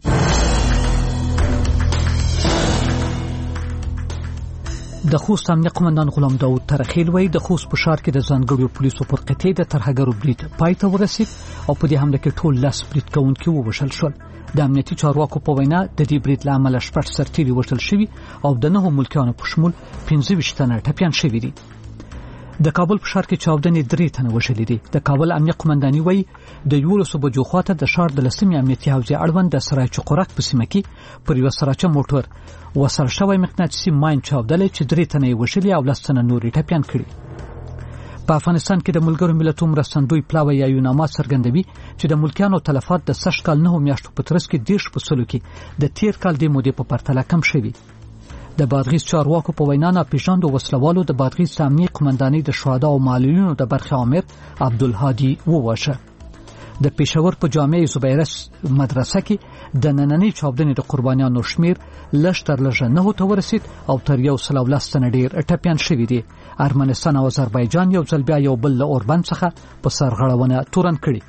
د خوست امنیه قومندان غلام داود ترخیل وایي د خوست په ښار کې د ځانګړو پولیسو پر قطعې د ترهګرو برید پای ته ورسید او په دې حمله کې ټول لس برید کوونکي ووژل شول. د امنیتي چارواکو په وینا د دې برید له امله شپږ سرتیري وژل شوي او د نهو ملکیانو په شمول پنځه ویشت تنه ټپیان شوي دي. د کابل په ښار کې چاودنې درې تنه وژلي دي. د کابل امنیه قومنداني وایي د یولسو بجو خواته د ښار د لسمې امنیتي حوزې اړوند د سرای چقورک په سیمه کې پر یوه سراچه موټر وسر شوی مقناطیسي ماین چاودلی چې درې تنه یې وژلي او لس تنه نور یې ټپیان کړي. په افغانستان کې د ملګرو ملتونو مرستندوی پلاوی یا یوناما څرګندوي چې د ملکیانو تلفات د سږ کال نهو میاشتو په ترڅ کې دېرش په سلو کې د تیر کال د مودې په پرتله کم شوي. د بادغیس چارواکو په وینا ناپېژاندو وسلوالو د بادغیس امنیه قومندانۍ د شهدا او معلولینو د برخې امیر عبدالهادي وواژه. د پېښور په جامع زبیره مدرسه کې د نننۍ چاودنې د قربانیانو شمیر لږ تر لږه نهو ته ورسید او تر یو سل او لس تنه ډېر ټپیان شوي دي. ارمنستان او آذربایجان یو ځل بیا یو بل له اوربند څخه په سرغړونه تورن کړي.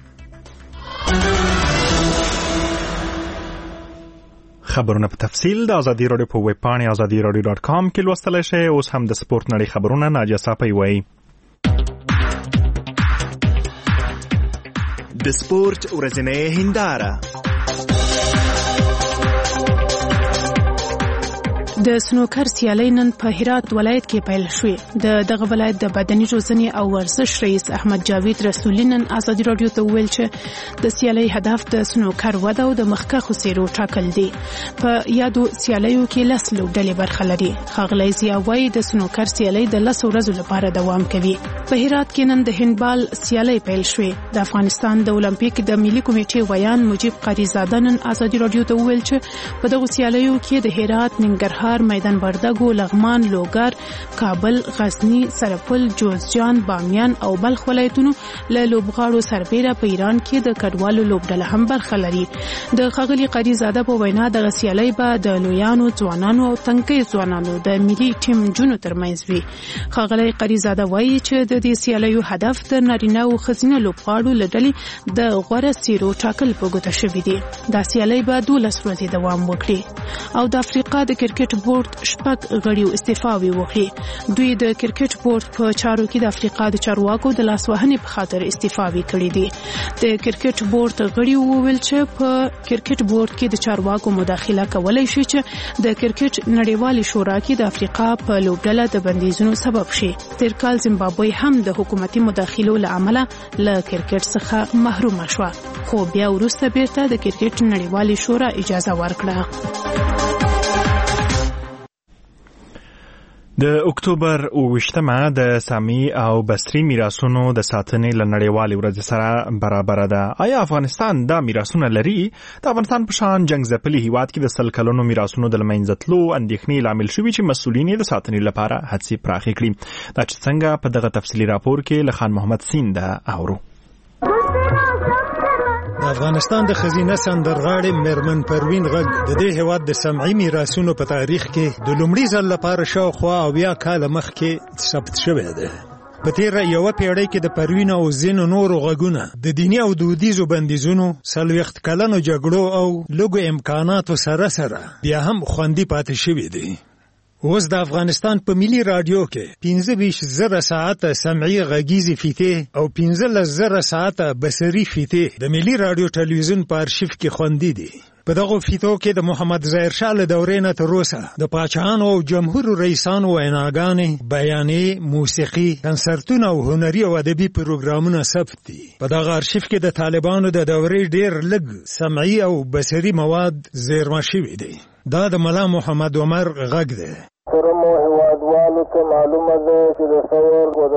خبرونه په تفصیل د ازادي رادیو په ویب پاڼې ازادي رادیو ډاټ کام کې لوستلی شئ. اوس هم د سپورت نړۍ خبرونه ناجیه صافی وایي. د سپورت ورځنۍ هنداره. د سنوکر سیالۍ نن په هرات ولایت کې پیل شوې. د دغه ولایت د بدني روزنې او ورزش رئیس احمد جاوید رسولي نن ازادي رادیو ته وویل چې د سیالۍ هدف د سنوکر وده او د مخکښو څیرو ټاکل دي. په یادو سیالیو کې لس لوبډلې برخه لري. ښاغلی ضیا وایي د سنوکر سیالۍ د لسو ورځو لپاره دوام کوي. په هرات کې نن د هندبال سیالۍ پیل شوې. د افغانستان د اولمپیک د ملي کمیټې ویان مجیب قریزاده نن ازادي رادیو ته وویل چې په دغه سیالیو کې د هرات، ننګرهار، میدان وردګو، لغمان، لوګر، کابل، غزنی، سرپل، جوزجان، بامیان او بلخ ولایتونو له لوبغاړو سربېره په ایران کې د کډوالو لوبډله هم برخه لري. د ښاغلي قریزاده په وینا دغه سیالۍ به د لویانو، ځوانانو او تنکۍ ځوانانو د ملي ټیم جونو ترمنځ وي. ښاغلی قریزاده وایي چې د دې سیالیو هدف د نارینه او ښځینه لوبغاړو له ډلې د غوره څیرو ټاکل په ګوته شوي دي. دا سیالۍ به دولس ورځې دوام وکړي او د افریقا د کرکټ بورډ شپږ غړیو استعفاوي وکړي. دوی د کرکټ بورډ په چارو کې د افریقا د چارواکو د لاسوهنې په خاطر استعفاوي کړي دي. د کرکټ بورډ غړیو وویل چې په کرکټ بورډ کې د چارواکو مداخله کولای شي چې د کرکټ نړیوالې شورا کې د افریقا په لوبډله د بندیزونو سبب شي. تیر کال زیمبابوې هم د حکومتي مداخلو له امله له کرکټ څخه محروم شوه، خو بیا وروسته بیرته د کرکټ نړیوالې شورا اجازه ورکړه. د اکتوبر اوویشتمه د سامي او بصري میراثونو د ساتنې له نړیوالې ورځې سره برابر ده. آیا افغانستان دا میراثونه لري؟ د افغانستان په شان جنګ ځپلي هیواد کې د سل کلونو میراثونو د له منځه تلو اندېښنې لامل شوي چې مسؤلین یې د ساتنې لپاره هڅې پراخې کړي. دا چې څنګه په دغه تفصیلي راپور کې له خان محمد سین ده اورو. د افغانستان د خزینه سندرغاړې میرمن پروین غږ د دې هیواد د سمعي میراثونو په تاریخ کې د لومړي ځل لپاره شاوخوا اویا کاله مخکې ثبت شوی دی. په تیره یوه پیړۍ کې د پروین او ځینو نورو غږونه د دیني او دودیزو بندیزونو، څلوېښت کلنو جګړو او لږو امکاناتو سره سره بیا هم خوندي پاتې شوي دي. اوس د افغانستان په ملي رادیو کې پنځه ویشت زره ساعته سمعي غږیزې فیتې او پنځلس زره ساعته بصري فیتې د ملي رادیو ټلویزیون په ارشیف کې خوندي دي. په دغه فیتو کې د محمد ظاهر شاه له دورې نه تر اوسه د پاچاهانو او جمهورو رئیسانو ویناګانې، بیانې، موسیقي، کنسرتونه او هنري او ادبي پروګرامونه ثبت دي. په دغه ارشیف کې د طالبانو د دورې ډېر لږ سمعي او بصري مواد زیرمه شوي دي. دا د ملا محمد عمر غږ دی. محترمو هیوادوالو ته معلومه ده چې د ثور و د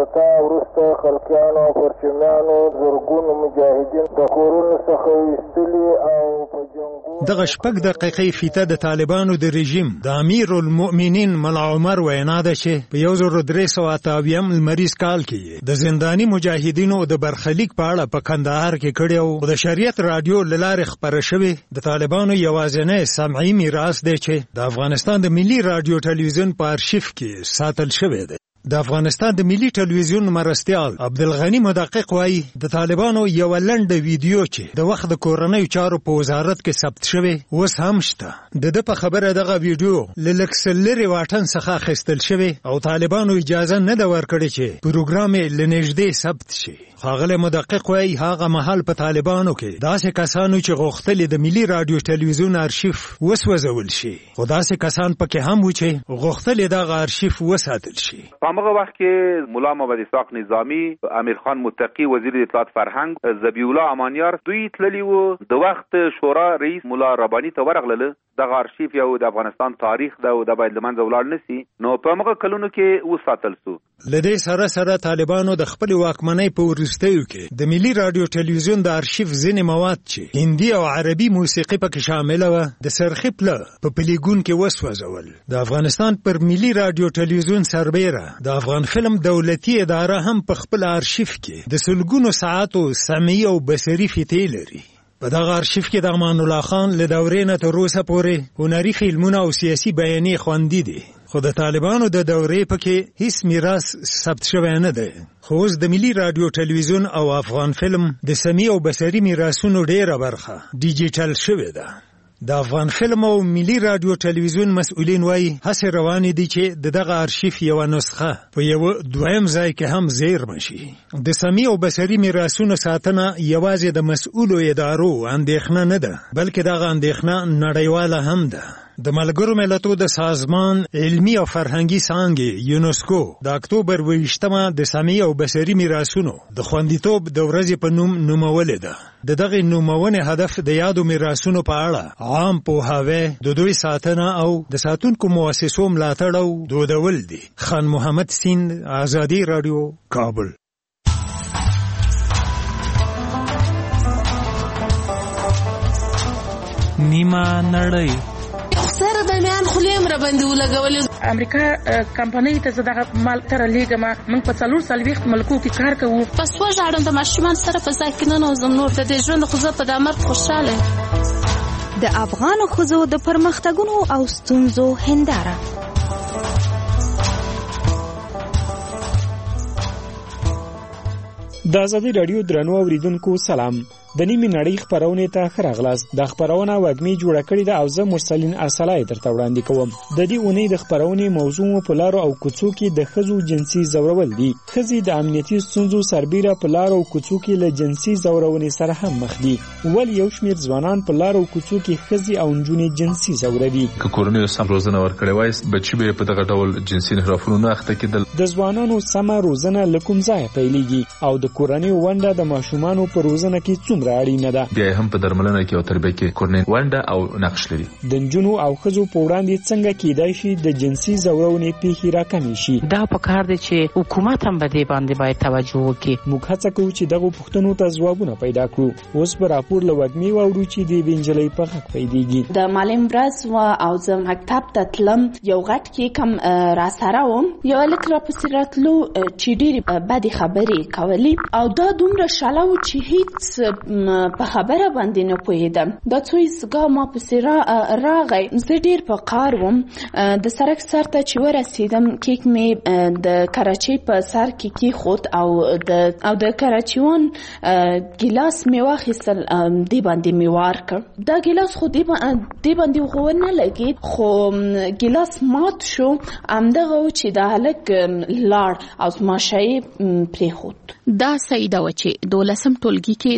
مالوتا وروسته خلقیانو او پرچمیانو زرګونو مجاهدین د کورونو څخه ویستلي او په جنګونو دغه شپږ دقیقې فیته د طالبانو د رژیم د امیر المؤمنین ملا عمر وینا ده چې په یو زر درې سوه اته اویایم لمریز کال کې د زنداني مجاهدینو د برخلیک په اړه په کندهار کې کړی او د شریعت رادیو له لارې خپره شوې د طالبانو یوازینی سمعي میراث دی چې د افغانستان د ملي رادیو ټلویزیون په ارشیف کې ساتل شوی دی. د افغانستان د ملي ټلویزیون مرستیال عبدالغنی مدقق وایي د طالبانو یو لنډه ویډیو چې د وخت د کورنیو چارو په وزارت کې ثبت شوی اوس هم شته. د ده په خبره دغه ویډیو له لږ څه لرې واټن څخه اخیستل شوی او طالبانو اجازه نه ده ورکړې چې پروګرام یې له نږدې ثبت شي. ښاغلی مدقق وایي هغه مهال په طالبانو کې داسې کسانو چې غوښتل د ملي رادیو ټلویزیون ارشیف وسوځول شي خو داسې کسان پکې هم و چې غوښتل دغه ارشیف وساتل شي. همغه وخت کې مولا محمد اسحاق نظامی، امیر خان متقی وزیر اطلاعات فرهنګ، ذبیح الله امانیار دوی تللی وو. د وخت شورا رئیس مولا ربانی ته ورغلل دغه ارشیف یو د افغانستان تاریخ ده او د باید لمنځه ولاړ نسی نو په هغه کلونو کې وساتل سو. لدې سره سره طالبانو د خپل واکمنۍ په وروستیو کې د ملي رادیو ټلویزیون د ارشیف ځینې مواد چې هندي او عربي موسیقي پکې شامله وه د سرخي پله په پلیګون کې وسوځول. د افغانستان پر ملي رادیو ټلویزیون سربیره د افغان فلم دولتي اداره هم په خپل ارشیف کې د سلګونو ساعتو سمعي او بصري فیتې لري. په دغه ارشیف کې د امان الله خان له دورې نه تر اوسه پورې هنري فلمونه او سیاسي بیانیې خوندي دي خو د طالبانو د دورې پکې هیڅ میراث ثبت شوی نه دی. خو اوس د ملي رادیو ټلویزیون او افغان فلم د سمعي او بصري میراثونو ډیره برخه ډیجیټل شوې ده. د افغان فلم او ملي رادیو ټلویزیون مسؤلین وایي هڅې روانې دي چې د دغه ارشیف یوه نسخه په یو دویم ځای کې هم زیرمه شي. د سمعي او بصري میراثونو ساتنه یوازې د مسؤلو ادارو اندېښنه نه ده بلکې دغه اندېښنه نړیواله هم ده. د ملګرو ملتونو د سازمان علمي او فرهنګي څانګې یونسکو د اکتوبر اوویشتمه د سمعي او بصري میراثونو د خوندیتوب د ورځې په نوم نومولې ده. د دغه نومونې هدف د یادو میراثونو په اړه عام پوهاوی، د دوی ساتنه او د ساتونکو مؤسسو ملاتړ او دودول دي. خان محمد سیند، آزادي رادیو، کابل. نیمه نړۍ سره د میان خلیم را باندې ولګولې. امریکا کمپنۍ ته زداغه مال تر لیګما موږ په څلور سالويخت ملکو کې کار کوو. پس وژاړم د ماشومان سره په ځای کې نه نوزم نور د دې ژوند خو زه په د مرګ خوشاله. د افغانو ښځو د پرمختګونو او ستونزو هنداره. د آزادي رادیو درنو اوریدونکو سلام. د نیمې نړۍ خپرونې ته ښه راغلاست. دا خپرونه وږمې جوړه کړې ده او زه مرسلین ارسلای درته وړاندې کوم. د دې اونۍ د خپرونې موضوع په لارو او کوڅو کې د ښځو جنسي ځورول دي. ښځې د امنیتي ستونزو سربیره په لارو او کوڅو کې له جنسي ځورونې سره هم مخ دي. ولې یو شمېر ځوانان په لارو او کوڅو کې ښځې او نجونې جنسي ځوروي؟ که کورنیو سم روزنه ورکړې وای بچي به په دغه ډول جنسي انحرافونو نه اخته کېدل. د ځوانانو سمه روزنه له کوم ځایه پیلېږي او د کورنیو ونډه د ماشومانو په روزنه کې څومره اړینه ده؟ بیا هم په درملنه کې او تربیه کې کورنۍ ونډه او نقش لري. د نجونو او ښځو په وړاندې څنګه کېدای شي د جنسي ځورونې پیښې راکمې شي؟ دا پکار دی چې حکومت هم په دې باندې باید توجه وکړي. موږ هڅه کوو چې دغه پوښتنو ته ځوابونه پیدا کړو. اوس به راپور له وږمې واورو چې د یوې نجلۍ په غږ پیلېږي. د معلم ورځ وه او زه مکتب ته تلم. یو غټ کې کم راسره وم. یو هلک راپسې راتلو چې ډېرې بدې خبرې کولې او دا دومره شله و چې هېڅ په خبره باندې نه پوهېدم. دا څو ایستګاه ما پسې را راغی. زه ډېر په قار وم. د سړک سر ته چې ورسېدم کیک مې د کراچۍ په سر کې کېښود او د او د کراچیوان ګیلاس مې واخیستل دې باندې مې وار کړ. دا ګیلاس خو دې باندې خو ونه لګېد خو ګیلاس مات شو. همدغه و چې د هلک لاړ او زما شی پرېښود. دا سیده وه چې دولسم ټولګي کې زده کړې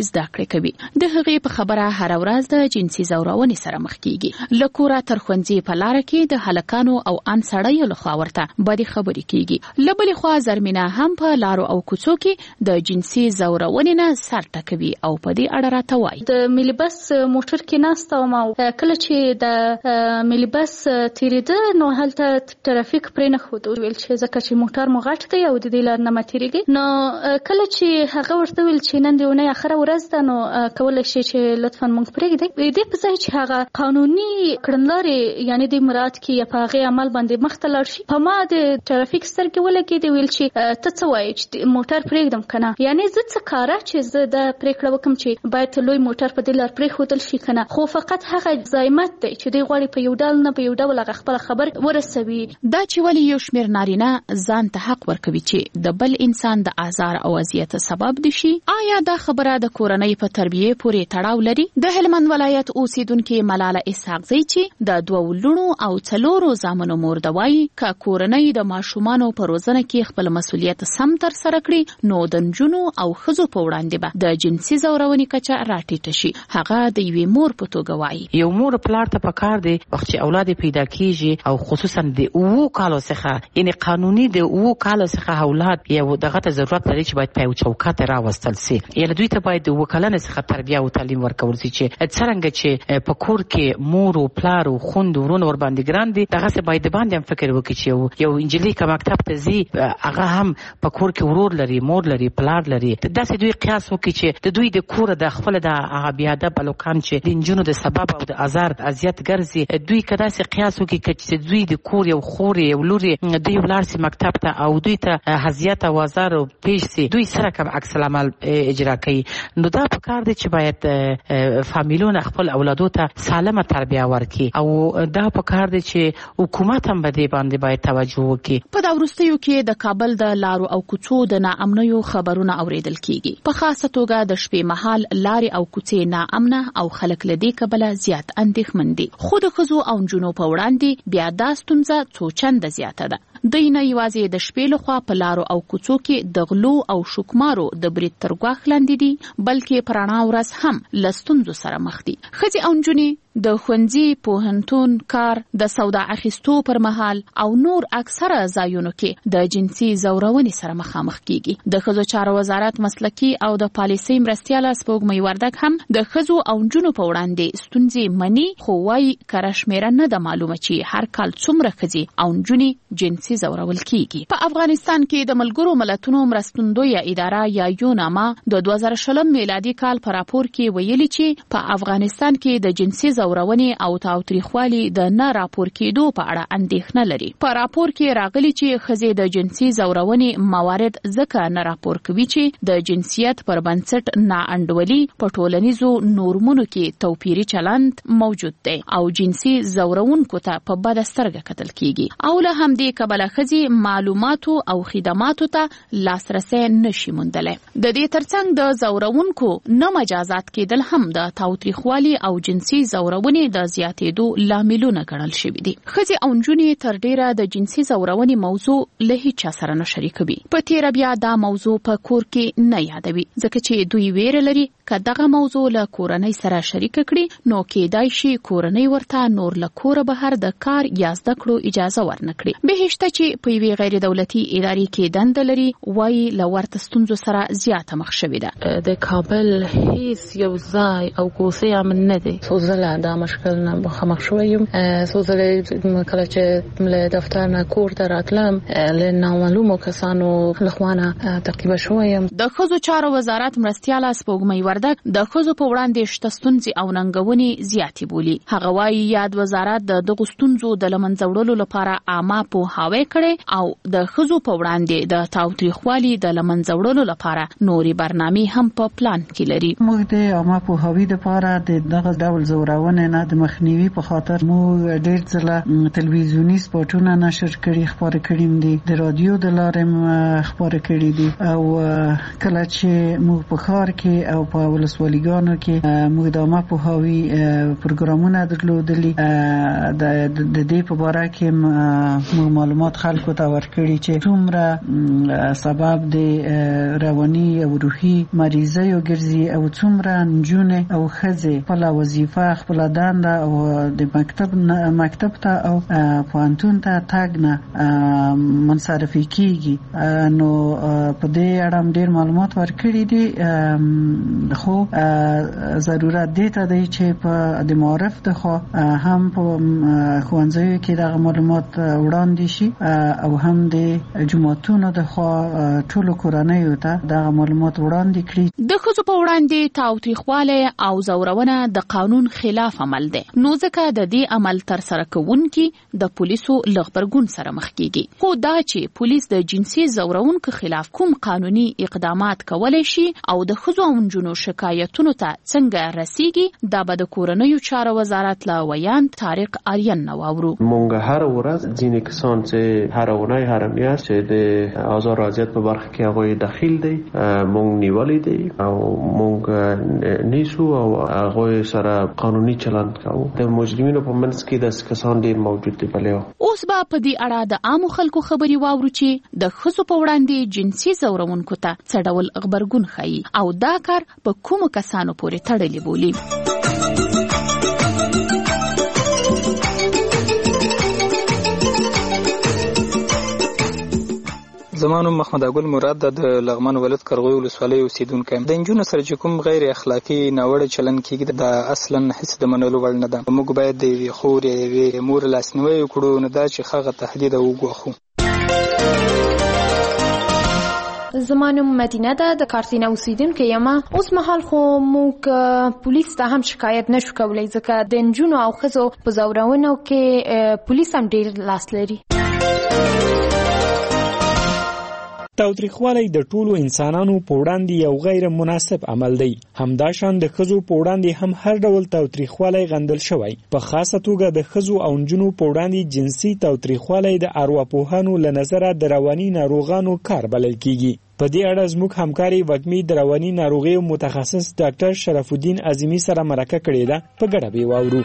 ځای کوي. د هغې په خبره هر ورځ د جنسي زورونې سره مخ کیږي. له کوره تر ښوونځي په لاره کې د هلکانو او ان سړیو لخوا ورته بدې خبرې کیږي. له بلې خوا زرمینه هم په لارو او کوڅو کې د جنسي زورونې نه سر ټکوي او په دې اړه راته وایي. د ملي بس موټر کې ناسته وم او کله چې د ملي بس تیریده نو هلته ټرافیک پرې نه ښود ویل چې ځکه چې موټر مو غټ دی او د دې لار نه مه تیریږئ. نو کله چې هغه ورته ویل چې نن د اونۍ اخره ورځ ده نو کولی شي چې لطفا موږ پرېږدئ. دې په ځای چې هغه قانوني کړنلارې یعنې د مراعات کړي یا په هغې عمل باندې مخته لاړ شي. په ما د ټرافیک سترګې ولګېدې ویل چې ته څه وایې چې موټر پرېږدم که نه. یعنې زه څه کاره چې زه دا پرېکړه وکړم چې باید لوی موټر په دې لار پرېښودل شي که نه. خو فقط هغه زایمت دی چې دوی غواړي په یو ډول نه په یو ډول هغه خپله خبر ورسوي. دا چې ولې یو شمېر نارینه ځان ته حق ورکوي چې د بل انسان د آزار او اذیت سبب دي شي، آیا دا خبره د کورنۍ په تربیې پورې تړاو لري؟ د هلمند ولایت اوسیدونکې ملاله اسحاقزۍ چې د دوه لوڼو او څلورو زامنو مور ده وایي که کورنۍ د ماشومانو په روزنه کې خپل مسؤلیت سم ترسره کړي نو د نجونو او ښځو په وړاندې به د جنسي زورونې کچه راټیټه شي. هغه د یوې مور په توګه وایي. یو مور پلار ته پکار دی وخت چې اولاد پیدا کیږي او خصوصا د اوو کالو څخه یعنی قانوني د اوو کالو څخه اولاد یو دغه ته ضرورت لري چې باید په یو چوکاټ راوستل سي. یعنی دوی ته باید د اوو کلنې څخه تربیه او تعلیم ورکول سي چې څرنګه چې په کور کې مور او پلار او خوند ورونه ور باندې ګران دي دغه څه باید باندې هم فکر وکړي چې یو انجلۍ که مکتب ته ځي هغه هم په کور کې ورور لري مور لري پلار لري. داسې دوی قیاس وکړي چې د دوی د کور د خپل د هغه بیادب هلکان چې د نجونو د سبب او د آزار اذیت ګرځي دوی که داسې قیاس وکړي چې دوی د کور یو خور یو لور دوی ولاړ سي مکتب ته او دوی ته اذیت او آزار پیښ سي دوی سره کوم عکس العمل اجرا کوي. نو دا پکار دی چې باید فامیلونه خپل اولادو ته سالمه تربیه ورکړي او دا پکار دی چې حکومت هم به دې باندې باید توجه وکړي. په دا وروستیو کې د کابل د لارو او کوڅو د ناامنیو خبرونه اوریدل کیږي. په خاصه توګه د شپې مهال لارې او کوڅې ناامنه او خلک له دې کبله زیات اندېښمن دي. خو د ښځو او نجونو په وړاندې بیا دا ستونزه څو چنده زیاته ده. دوی نه یوازې د شپې لخوا په لارو او کوڅو کې د غلو او شکمارو د برید تر ګواښ لاندې دي بلکې په رڼا ورځ هم له ستونزو سره مخ دي. ښځې او نجونې د ښوونځي پوهنتون کار د سودا اخیستو پر مهال او نور اکثره ځایونو کې د جنسي زورونې سره مخامخ کیږي. د ښځو چارو وزارت مسلکي او د پالیسۍ مرستیاله سپوږمۍ وردګ هم د ښځو او نجونو په وړاندې ستونزې مني خو وایي کره شمېره نه ده معلومه چې هر کال څومره ښځې او نجونې جنسي زورول کیږي. په افغانستان کې د ملګرو ملتونو مرستندویه اداره یا یوناما د دوه زره شلم میلادي کال په راپور کې ویلي چې په افغانستان کې د جنسي زورونې او تاوتریخوالي د نه راپور کېدو په اړه اندېښنه لري. په راپور کې راغلي چې ښځې د جنسي زورونې موارد ځکه نه راپور کوي چې د جنسیت پر بنسټ ناانډولي په ټولنیزو نورمونو کې توپیري چلند موجود دی او جنسي زورونکو ته په بده سترګه کتل کیږي او له همدې کبله ښځې معلوماتو او خدماتو ته لاسرسی نشي موندلی. د دې ترڅنګ د زورونکو نه مجازات کېدل هم د تاوتریخوالي او جنسي زورونې د زیاتېدو لاملونه ګڼل شوي دي. ښځې او نجونې تر ډیره د جنسي زورونې موضوع له هیچا سره نه شریکوي. په تیره بیا دا موضوع په کور کې نه یادوي ځکه چې دوی ویره لري که دغه موضوع له کورنۍ سره شریک کړي نو کېدای شي کورنۍ ورته نور له کوره بهر د کار یا زده کړو اجازه ورنکړي. بهشته چې په یوې غیر دولتي ادارې کې دنده لري وایي له ورته ستونزو سره زیاته مخ شوې ده. د کابل هیڅ یو ځای او کوڅه امن نه دی. څو ځله دا مشکل نه مخامخ شوی یم. څو ځله کله چې له دفتر نه کور ته راتلم له نامعلومو کسانو لخوا نه تعقیب شوی یم. د ښځو چارو وزارت مرستیاله سپوږمۍ وردګ د ښځو په وړاندې شته ستونزې او ننګونې زیاتې بولي. هغه وایي یاد وزارت د دغو ستونزو د له منځه وړلو لپاره عامه پوهاوی کړی او د ښځو په وړاندې د تاوتریخوالي د له منځه وړلو لپاره نورې برنامې هم په پلان کې لري. موږ د عامه پوهاوي لپاره د دغه ډول زورونې خبرونه نه د مخنیوي په خاطر موږ ډېر ځله تلویزیونی سپوټونه نشر کړي خبرې کړي دي د رادیو د لارې خبرې کړي دي او کله چې موږ په ښار کې او په ولسوالیګانو کې موږ د عامه پوهاوي پروګرامونه درلودلي د دې په اړه کې موږ معلومات خلکو ته ورکړي چې څومره سبب د رواني او روحي مریضۍ او ګرځي او څومره نجونه او ښځې خپل وظیفه خپل دنده او د مکتب مکتب ته او پوهنتون ته تګ نه منصرفي کیږي نو په دې اړه ډېر معلومات ورکړي دي خو ضرورت دی ته دی چې په د معرف د خو هم په ښوونځیو کې دغه معلومات وړاندې شي او هم د جماعتونو د خو ټولو کورنیو ته دغه معلومات وړاندې کړي. د ښځو په وړاندې تاوتریخوالی او زورونه د قانون خلاف عمل دی نو ځکه د دې عمل تر سره کوونکي د پولیسو له غبرګون سره مخ کیږي خو دا چې پولیس د جنسي زورونکو خلاف کوم قانوني اقدامات کولای شي او د ښځو او نجونو شکایتونو ته څنګه رسیږي دا به د کورنیو چارو وزارت له ویان طارق آریان نو اورو. مونږ هر ورځ ځینې کسان چې هر اونۍ هر میاشت چې د آزار اذیت په برخه کې هغوی دخیل دي مونږ نیولې دي او مونږ نیسو او هغوی سره قانوني چلند کوو. د مجرمینو په منځ کې د کسان ډېر موجود دي. بلې اوس به په دې اړه د عامو خلکو خبري واورو چې د ښځو په وړاندې جنسي زورونکو ته څه ډول غبرګون ښيي او دا کار په کومو کسانو پورې تړلی بولي. زمانو محمد اګل مراد د لغمان ولایت کرغوی ولسوالۍ اوسیدونکی د انجونو سره چې کوم غیر اخلاقی ناوړه چلن کیږي دا اصلا هیڅ د منلو وړ نه ده. موږ باید د یوې خور یا یوې مور لاسنیوی وکړو نه دا چې هغه تهدید وګواښو. زمانم مدینه ده د کارتینه اوسیدونکې یم. اوس مهال خو موږ پولیس ته هم شکایت نشو کولی ځکه د نجونو او ښځو په زورونو کې پولیس هم ډېر لاس لري. تاوتریخوالی د ټولو انسانانو په وړاندې یو غیر مناسب عمل دی. همداشان د ښځو په وړاندې هم هر ډول تاوتریخوالی غندل شوی. په خاصه توګه د ښځو او نجونو په وړاندې جنسي تاوتریخوالی د ارواپوهانو له نظره د رواني ناروغانو کار بلل کیږي. په دې اړه زموږ همکاري وږمې د رواني ناروغیو متخصص ډاکټر شرف الدین عظیمی سره مرکه کړې ده. په ګډه به واورو.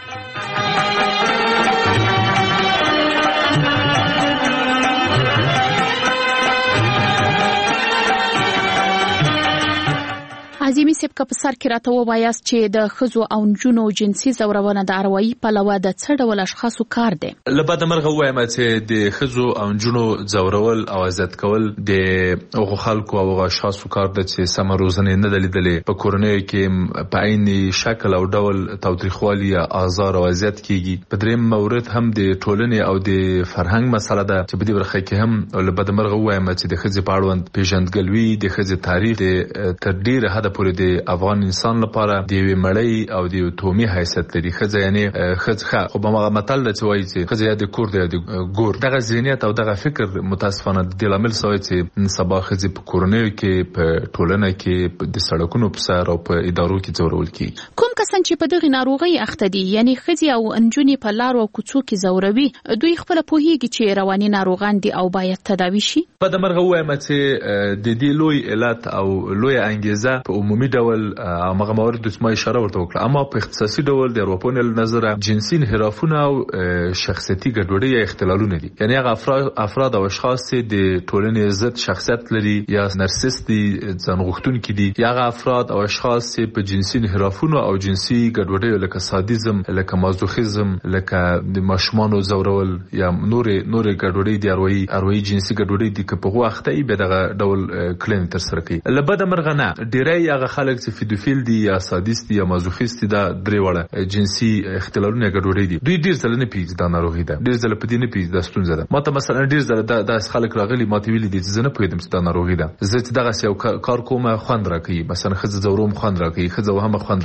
عظیمی صاحب که په سر کې راته ووایاست چې د ښځو او نجونو جنسي زورونه د اروايي پلوه د څه ډول اشخاصو کار دی؟ له بده مرغه ووایم چې د ښځو او نجونو ځورول او اذیت کول د هغو خلکو او هغو اشخاصو کار دی چې سمه روزنه نه ده لیدلې. په کورنیو کې په عین شکل او ډول تاوتریخوالي یا آزار او اذیت کیږي. په دریم مورد هم د ټولنې او د فرهنګ مسله ده چې په دې برخه کې هم له بده مرغه ووایم چې د ښځې په اړوند پیژندګلوي د ښځې تاریخ تر ډیره حده پورې د افغان انسان لپاره د یوې مړۍ او د یو تومي حیثیت لري. ښځه یعنی ښځه خو به هغه متل ده چې وایي چې ښځه یا د کور دی یا د ګور. دغه ذهنیت او دغه فکر متاسفانه د دې لامل شوی چې سبا ښځې په کورنیو کې په ټولنه کې د سړکونو په سر او په ادارو کې ځورول کیږي. کوم کسان چې په دغه ناروغي اخته دي یعنی ښځې او نجونې په لارو او کوڅو کې ځوروي دوی خپل پوهیږي چې رواني ناروغان دي او باید تداوي شي. په د مرغه وایم چې د دې لوی علت او لوی انګیزه په عمومي ډول هغه موارد چې ما اشاره ورته وکړه، اما په اختصاصي ډول د اروپونل نظر جنسي انحرافونه او شخصیتي ګډوډي یا اختلالونه دي. یعنی هغه افراد افراد او اشخاص چې د ټولنې ضد شخصیت لري یا نرسست دي، ځان غوښتونکي دي، یا هغه افراد او اشخاص چې په جنسي انحرافونه او جنسي ګډوډي لکه سادیزم، لکه مازوخیزم، لکه د ماشومانو زورول یا نور نور ګډوډي دي، اروي اروي جنسي ګډوډي دي که په وخت یې به دغه ډول کلین تر سره کوي. لبد مرغه نه ډیری هغه خلک چې فیدوفیل دي یا سادیست دي یا مازوخیست دي دا درې وړه جنسي اختلالونه ګډوډي دي. دوی ډیر ځله نه پیژ دا ناروغي ده، ډیر ځله په دې نه پیژ دا ستونزه ده. ماته مثلا ډیر ځله دا د خلک راغلي ماته ویلي دي چې نه پوهیدم چې دا ناروغي ده. زه چې دغه یو کار کومه خوند راکړي، مثلا خځه زوروم خوند راکړي، خځه هم خوند راکړي. په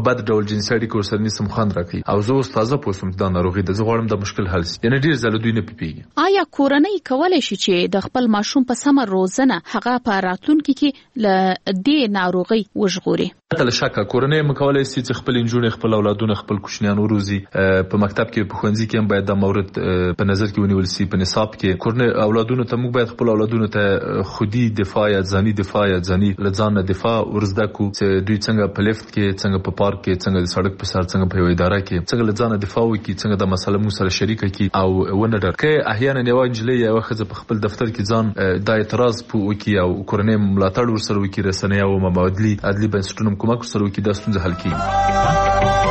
په بد ډول جنسي اړیکه ورسره نیسم خوند راکوي او زه اوس تازه پوه سوم دا ناروغي ده، زه غواړم دا مشکل حل شي. یعنې ډېر ځله دوی نه پوهېږي. آیا کورنۍ کولی شي چې د خپل ماشوم په سمه روزنه هغه په راتلونکي کې له دې ناروغۍ وژغوري؟ له شکه کورنۍ هم کولی شي چې خپل نجونې خپل اولادونه خپل کوچنیان وروزي. په مکتب کې په ښوونځي کې هم باید دا مورد په نظر کې ونیول شي. په نصاب کې کورنۍ اولادونو ته موږ باید خپل اولادونو ته خودي دفاع یا ځاني دفاع یا ځاني له ځان نه دفاع ورزده کړو چې دوی څنګه په لیفت کې، څنګه په پارک کې، څنګه د سړک په سر، څنګه په یوه اداره کې څنګه له ځانه دفاع وکړي، څنګه دا مسله موږ سره شریکه کړي او ونه ډار. که احیانا یوه نجلۍ یا یوه ښځه په خپل دفتر کې ځان دا اعتراض وکړي او کورنۍ ملاتړ ورسره وکړي، رسنۍ او مبادلي عدلي بنسټونه کومک ورسره وکړي، دا ستونزه حل کیږي.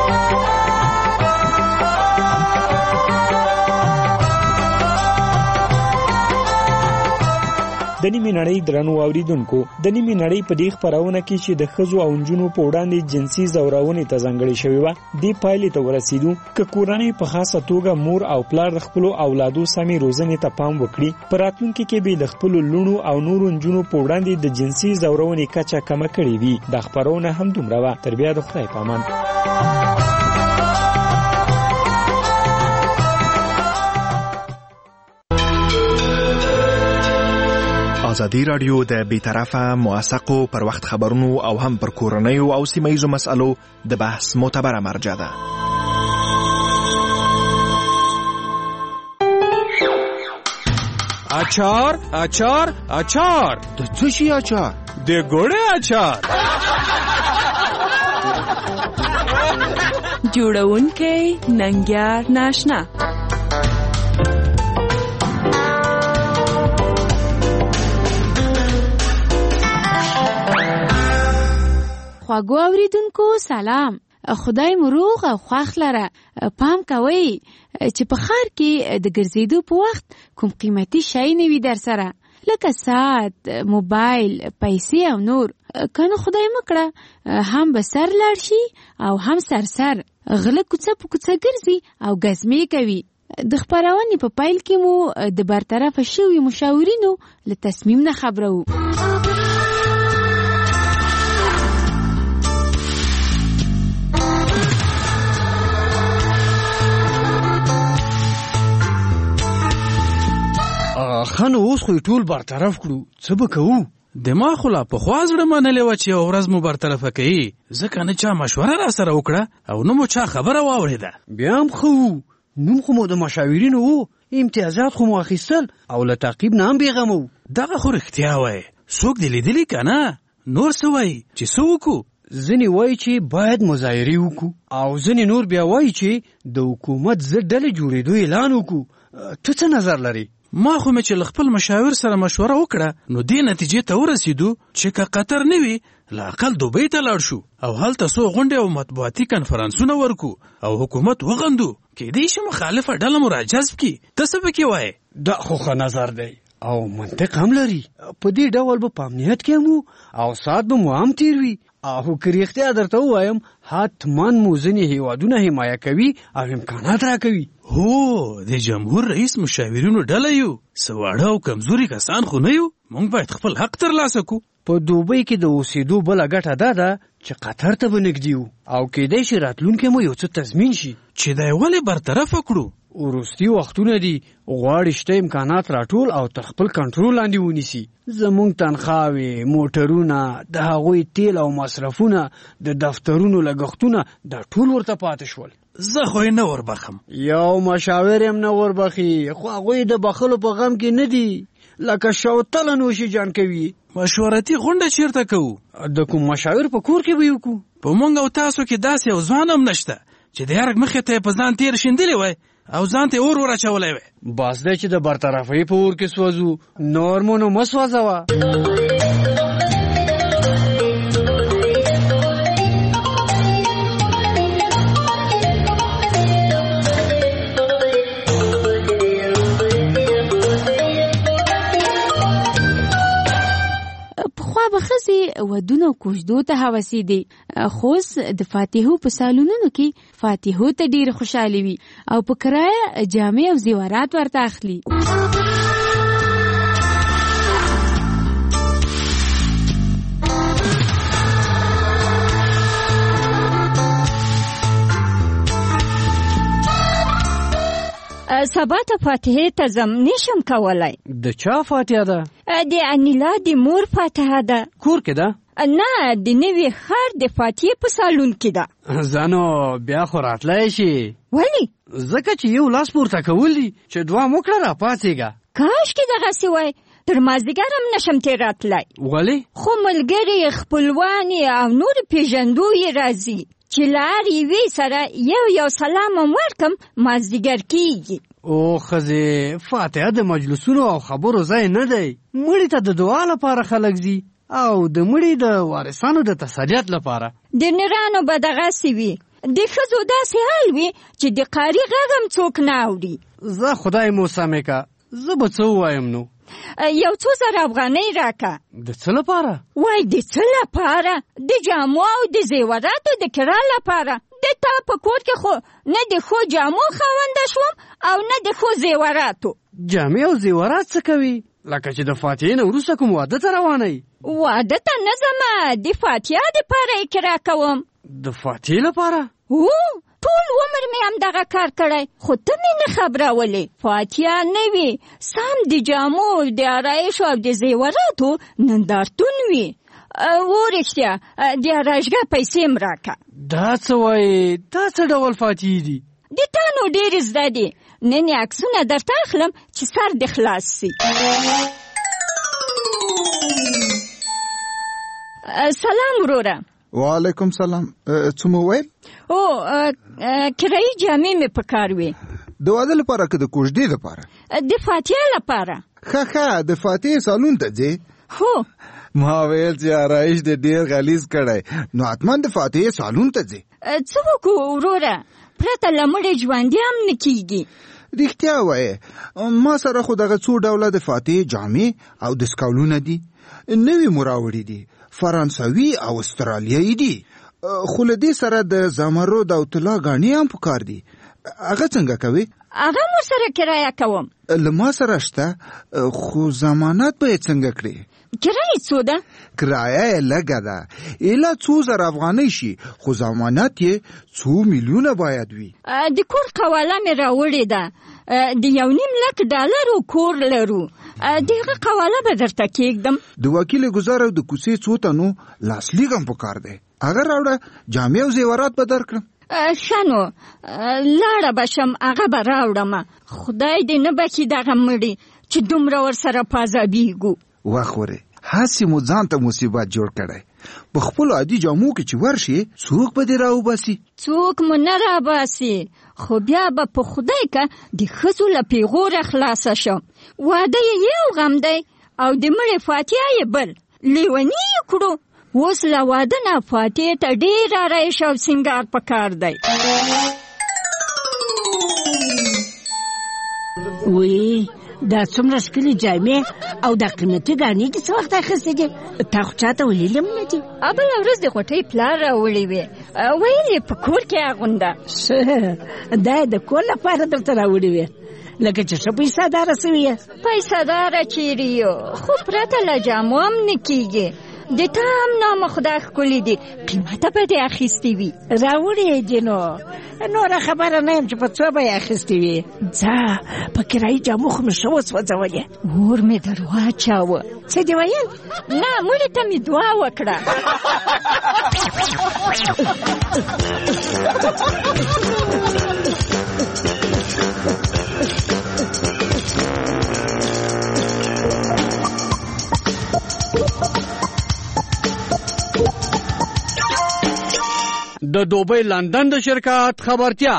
د نیمې نړۍ درنو اوریدونکو، د نیمې نړۍ په دې خپرونه کې چې د ښځو او نجونو په وړاندې جنسي ځورونې ته ځانګړې شوې وه، دې پایلې ته ورسېدو که کورنۍ په خاصه توګه مور او پلار د خپلو اولادو سمې روزنې ته پام وکړي، په راتلونکي کې به د خپلو لوڼو او نورو نجونو په وړاندې د جنسي ځورونې کچه کمه کړې وي. دا خپرونه هم دومره وه. تر بیا د خدای په امان. ازادي رادیو د بیطرفه موثقو پر وخت خبرونو او هم پر کورنیو او سیمه‌ایزو مسألو د بحث معتبره مرجع ده. اچار اچار اچار د څه شي اچار؟ د ګوړې اچار. جوړونکی ننګیار ناشنا. خواږو اوریدونکو سلام، خدای مو روغ او خوښ لره. پام کوئ چې په ښار کې د ګرځېدو په وخت کوم قیمتي شی نه وي در سره، لکه ساعت، موبایل، پیسې او نور. که نه خدای مکړه هم به سر لاړ شي او هم سر سر غله کوڅه په کوڅه ګرځي او ګزمې کوي. د خپرونې په پیل کې مو د برطرفه شوي مشاورینو له تصمیم نه خبرو. خانو اوس خو ټول برطرف کړو، څه به کوو؟ دماغ خو لا پخوا زړه منلې وه چې یوه ورځ مو برطرفه کوي، ځکه نه چا مشوره را سره وکړه او نه مو چا خبره واورېده. بیا هم ښه وو، نوم خو مو د مشاورینو وو، امتیازات خو مو اخیستل او له تعقیب نه هم بېغمه وو. دغه خو رښتیا وایي، څوک دې لیدلي که نه؟ نور څه وایي چې څه وکړو؟ ځینې وایي چې باید مظاهرې وکړو او ځینې نور بیا وایي چې د حکومت ضد ډلې جوړېدو اعلان وکړو. ته څه نظر لرې؟ ما خو مې چې له خپل مشاور سره مشوره وکړه نو دې نتیجې ته ورسېدو چې که قطر نه وي له اقل دوبۍ ته لاړ شو او هلته څو غونډې او مطبوعاتي کنفرانسونه ورکو او حکومت وغندو، کیدای شي مخالفه ډله مو راجذب کړي. ته څه پکې وایې؟ دا خو ښه نظر دی او منطق هم لري. په دې ډول به په امنیت کې مو او ساعت به مو هم تیر وي او که رښتیا درته ووایم حتما مو ځینې هیوادونه حمایه کوي او امکانات راکوي. هو د جمهور رئیس مشاورینو ډله یو، څه واړه او کمزوري کسان خو نه یو. موږ باید خپل حق ترلاسه کړو. په دوبۍ کې د اوسېدو بله ګټه دا ده چې قطر ته به نږدې وو او کیدای شي راتلونکی مو یو څه تضمین شي. چې دا یې ولې برطرفه کړو؟ وروستي وختونه دي، غواړي شته امکانات راټول او تر خپل کنټرول لاندې ونیسي. زموږ تنخواوې، موټرونه، د هغوی تیل او مصرفونه، د دفترونو لګښتونه، دا ټول ورته پاتې شول. زه خو یې نه وربخم. یو مشاور هم نه وربخي، خو هغوی د بخلو په غم کې نه دي، لکه شوتله نوشي جان کوي. مشورتي غونډه چیرته کوو؟ د کوم مشاور په کور کې به یې وکړو. په موږ او تاسو کې داسې یو ځوان هم نشته چې د یارګ مخې ته یې په ځان تېر شیندلی وای او ځان ته اور ور اچولی وای. بس دی چې د برطرفۍ په اور کې سوځو، نور مو نو مه سوځوه. ښځې ودونو کوژدو ته هوسې دي، خو اوس د فاتحو په سالونونو کې فاتحو ته ډېر خوشحالي وي او په کرایه جامې او زیورات ورته اخلي. سبا ته فاتحې ته ځم نشم کولای. د چا فاتحه ده؟ د انیلا د مور فاتحه ده. کور کې ده؟ نه د نوي ښار د فاتحې په سالون کې ده. ځانو بیا خو راتلی شي. ولې؟ ځکه چې یو لاس پورته کول دي چې دوه موکړه راپاڅېږه. کاشکې دغسې وای تر مازدیګر هم نشم تېراتلی. ولې؟ خو ملګري خپلوان او نور پیژندو یې راځي چې لار یوې سره یو یو سلام هم ورکم مازدیګر کېږي. او ښځې فاتحه د مجلسونو او خبرو ځای نه دی. مړي ته د دعا لپاره خلک ځي او د مړي د وارثانو د تسلیت لپاره. د نرانو به دغسې وي، د ښځو داسې حال وي چې د قاري غږ هم څوک نه اوري. زه خدای مو سمې که، زه به څه ووایم نو؟ یو څو زره افغانۍ راکه. د څه لپاره؟ وای د څه لپاره؟ د جامو او د زیوراتو د کرا لپاره. د تا په کور کې خو نه د ښو جامو خاونده شوم او نه د ښو زیوراتو. جامې او زیورات څه کوي؟ لکه چې د فاتحې نه وروسته کوم واده ته روانئ؟ واده ته نه ځمه، د فاتحه دپاره یې کرا کوم. د فاتحې لپاره؟ هو ټول عمر مې همدغه کار کړی، خو ته مې نه خبرولې. فاتحه نه وي، سم د جامو د آرایشو او د زیوراتو نندارتون وي. و رښتیا د آرایشګاه پیسې م راکه. دا څه وایې؟ دا څه ډول فاتحې دي؟ د تا نو ډېرې زده دي. نن یې عکسونه درته اخلم چې سر دې خلاص سي. سلام وروره. وعلیکم سلام. څه مو ویل؟ او کرایي جامې مې په کار وې. د واده لپاره که د کوژدې لپاره؟ د فاتحې لپاره. ښه ښه د فاتحې سالون ته ځې؟ هو. ما ویل چې آرایش دې ډېر غلیظ کړی، نو حتما د فاتحې سالون ته ځې. څه وکړو وروره، پرته له مړې ژوندي هم نه کېږي. رښتیا وایې، ما سره خو دغه څو ډوله د فاتحې جامې او دستکولونه دي. نوي مو راوړي دي، فرانسوي او استرالیایي دي. خو له دې سره د زمرد او طلا ګاڼې هم پکار دي. هغه څنګه کوي؟ هغه مو سره کرایه کوم. له ما سره شته، خو ضمانت به یې څنګه کړې؟ کرایه څو ده؟ کرایه یې لږه ده، ایله څو زره افغانۍ شي، خو ضمانت یې څو میلیونه باید وي. د کور قواله مې راوړې ده، د یو نیم لک ډالرو کور لرو. دغه قواله به درته کېږدم. د وکیل ګزار او د کوڅې څو تنو لاسلیک هم پکار دی. هغه راوړه، جامې او زیورات به درکړم. ښه نو لاړه به شم، هغه به راوړم. خدای دې نه بخي دغه مړي چې دومره ورسره په عذابېږو. وخورې هسې مو ځان ته مصیبت جوړ کړی. په خپلو عادي جامو کې چې ورشي څوک به دې راوباسي؟ څوک مو نه راباسي، خو بیا به په خدای که د ښځو له پیغوره خلاصه شم. واده یې یو غم دی او د مړې فاتحه یې بل. لیوني یې کړو. اوس له واده نه فاتحې ته ډېر آرایش او سینګار پکار دی. وی دا څومره ښکلې جامې او دا قیمتي ګاڼې دې څه وخت اخیستې دي؟ تا خو چاته ویلې هم نه دي. بله ورځ د غوټۍ پلار راوړې وې، ویل یې په کور کې اغونده. ښه دا یې د کور لپاره درته راوړې وې، لکه چې ښه پیسه داره سوې یې. پیسه داره چیرې یو، خو پرته له جامو هم نه کېږي. د تا هم نامه خدا ښکلې دي، قیمته به دې اخیستې وي. راوړې یې دي نو نوره خبره نه یم چې په څو به یې اخیستې وي. ځه په کرایي جامو خو مې ښه وسوځولې. اور مې در واچاوه. څه دې ویل؟ نه مړې ته مې دعا وکړه. د دوبۍ لندن د شرکت خبرتیا.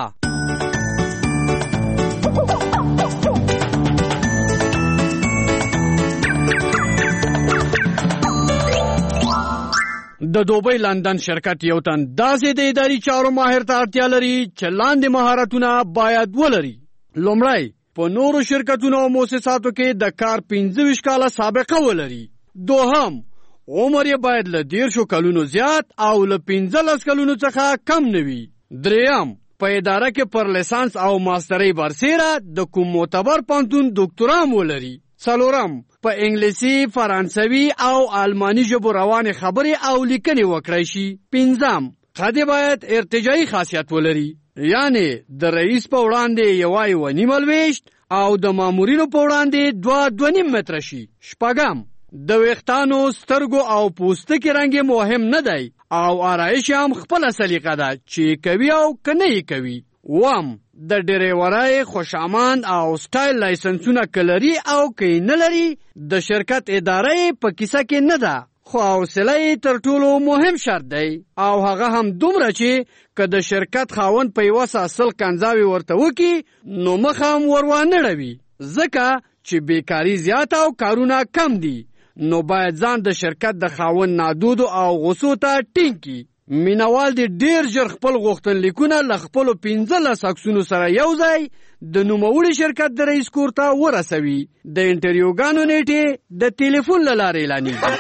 د دوبۍ لندن شرکت یو تن داسې د اداري چارو ماهر ته اړتیا لري چې لاندې مهارتونه باید ولري. لومړی په نورو شرکتونو او مؤسساتو کې د کار پنځه ویشت کاله سابقه ولري. دوهم عمر یې باید له دیرشو کلونو زیات او له پنځلس کلونو څخه کم نه وي. دریم په اداره کې پر لیسانس او ماسترۍ برسیره د کوم معتبر پوهنتون ډاکټرام ولري. څلورم په انګلیسي، فرانسوي او آلماني ژبو روانې خبرې او لیکنې وکړای شي. پنځم خدای باید ارتجاعي خاصیت ولري. یعنی د رئیس په وړاندې یو یو نیمه لویشت او د مامورینو په وړاندې دوه دوه نیم متره شي. شپږم، د ویښتانو سترګو او پوستکي رنګ مهم نه دی او آرایش هم خپله سلیقه ده چې کوي او که نه یې کوي. اووم، د ډریورۍ خوشامان او سټایل لایسنسونه که لري او که یې نه لري د شرکت اداره یې په کیسه کې نه ده، خو حوصله یې تر ټولو مهم شرط دی او هغه هم دومره چې که د شرکت خاوند په یوه ساه سل کنځاوې ورته وکړي نو مخ هم ور وانه ړوي، ځکه چې بیکاري زیاته او کارونه کم دي. نو باید ځان د شرکت د خاوند نادودو او غوسو ته ټینګ کړي. مینوال دې ډېر ژر خپل غوښتنلیکونه له خپلو پنځلس عکسونو سره یو ځای د نوموړي شرکت د رئیس کور ته ورسوي. د انټرویوګانو نیټې د ټلیفون له لارې اعلانېږي.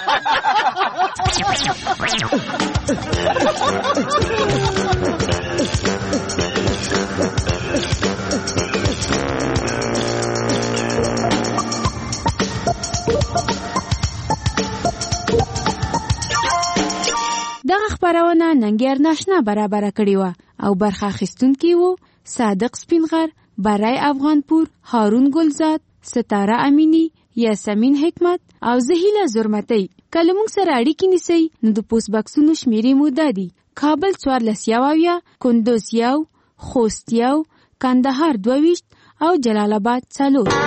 دغه خبرونه ننګیر ناشنا برابر کړی و او برخه اخیستونکي وو صادق سپینغر، برای افغانپور، هارون گلزاد، ستاره امینی، یاسمین حکمت او زهیله زرمتی. کله موږ سره اړیکې نیسئ نو د پوسټ باکسونو شمیرې مو دا دي: کابل څوارلس یو اویا، کندوز یو، خوست یو، کندهار دوه ویشت او جلال آباد څلور.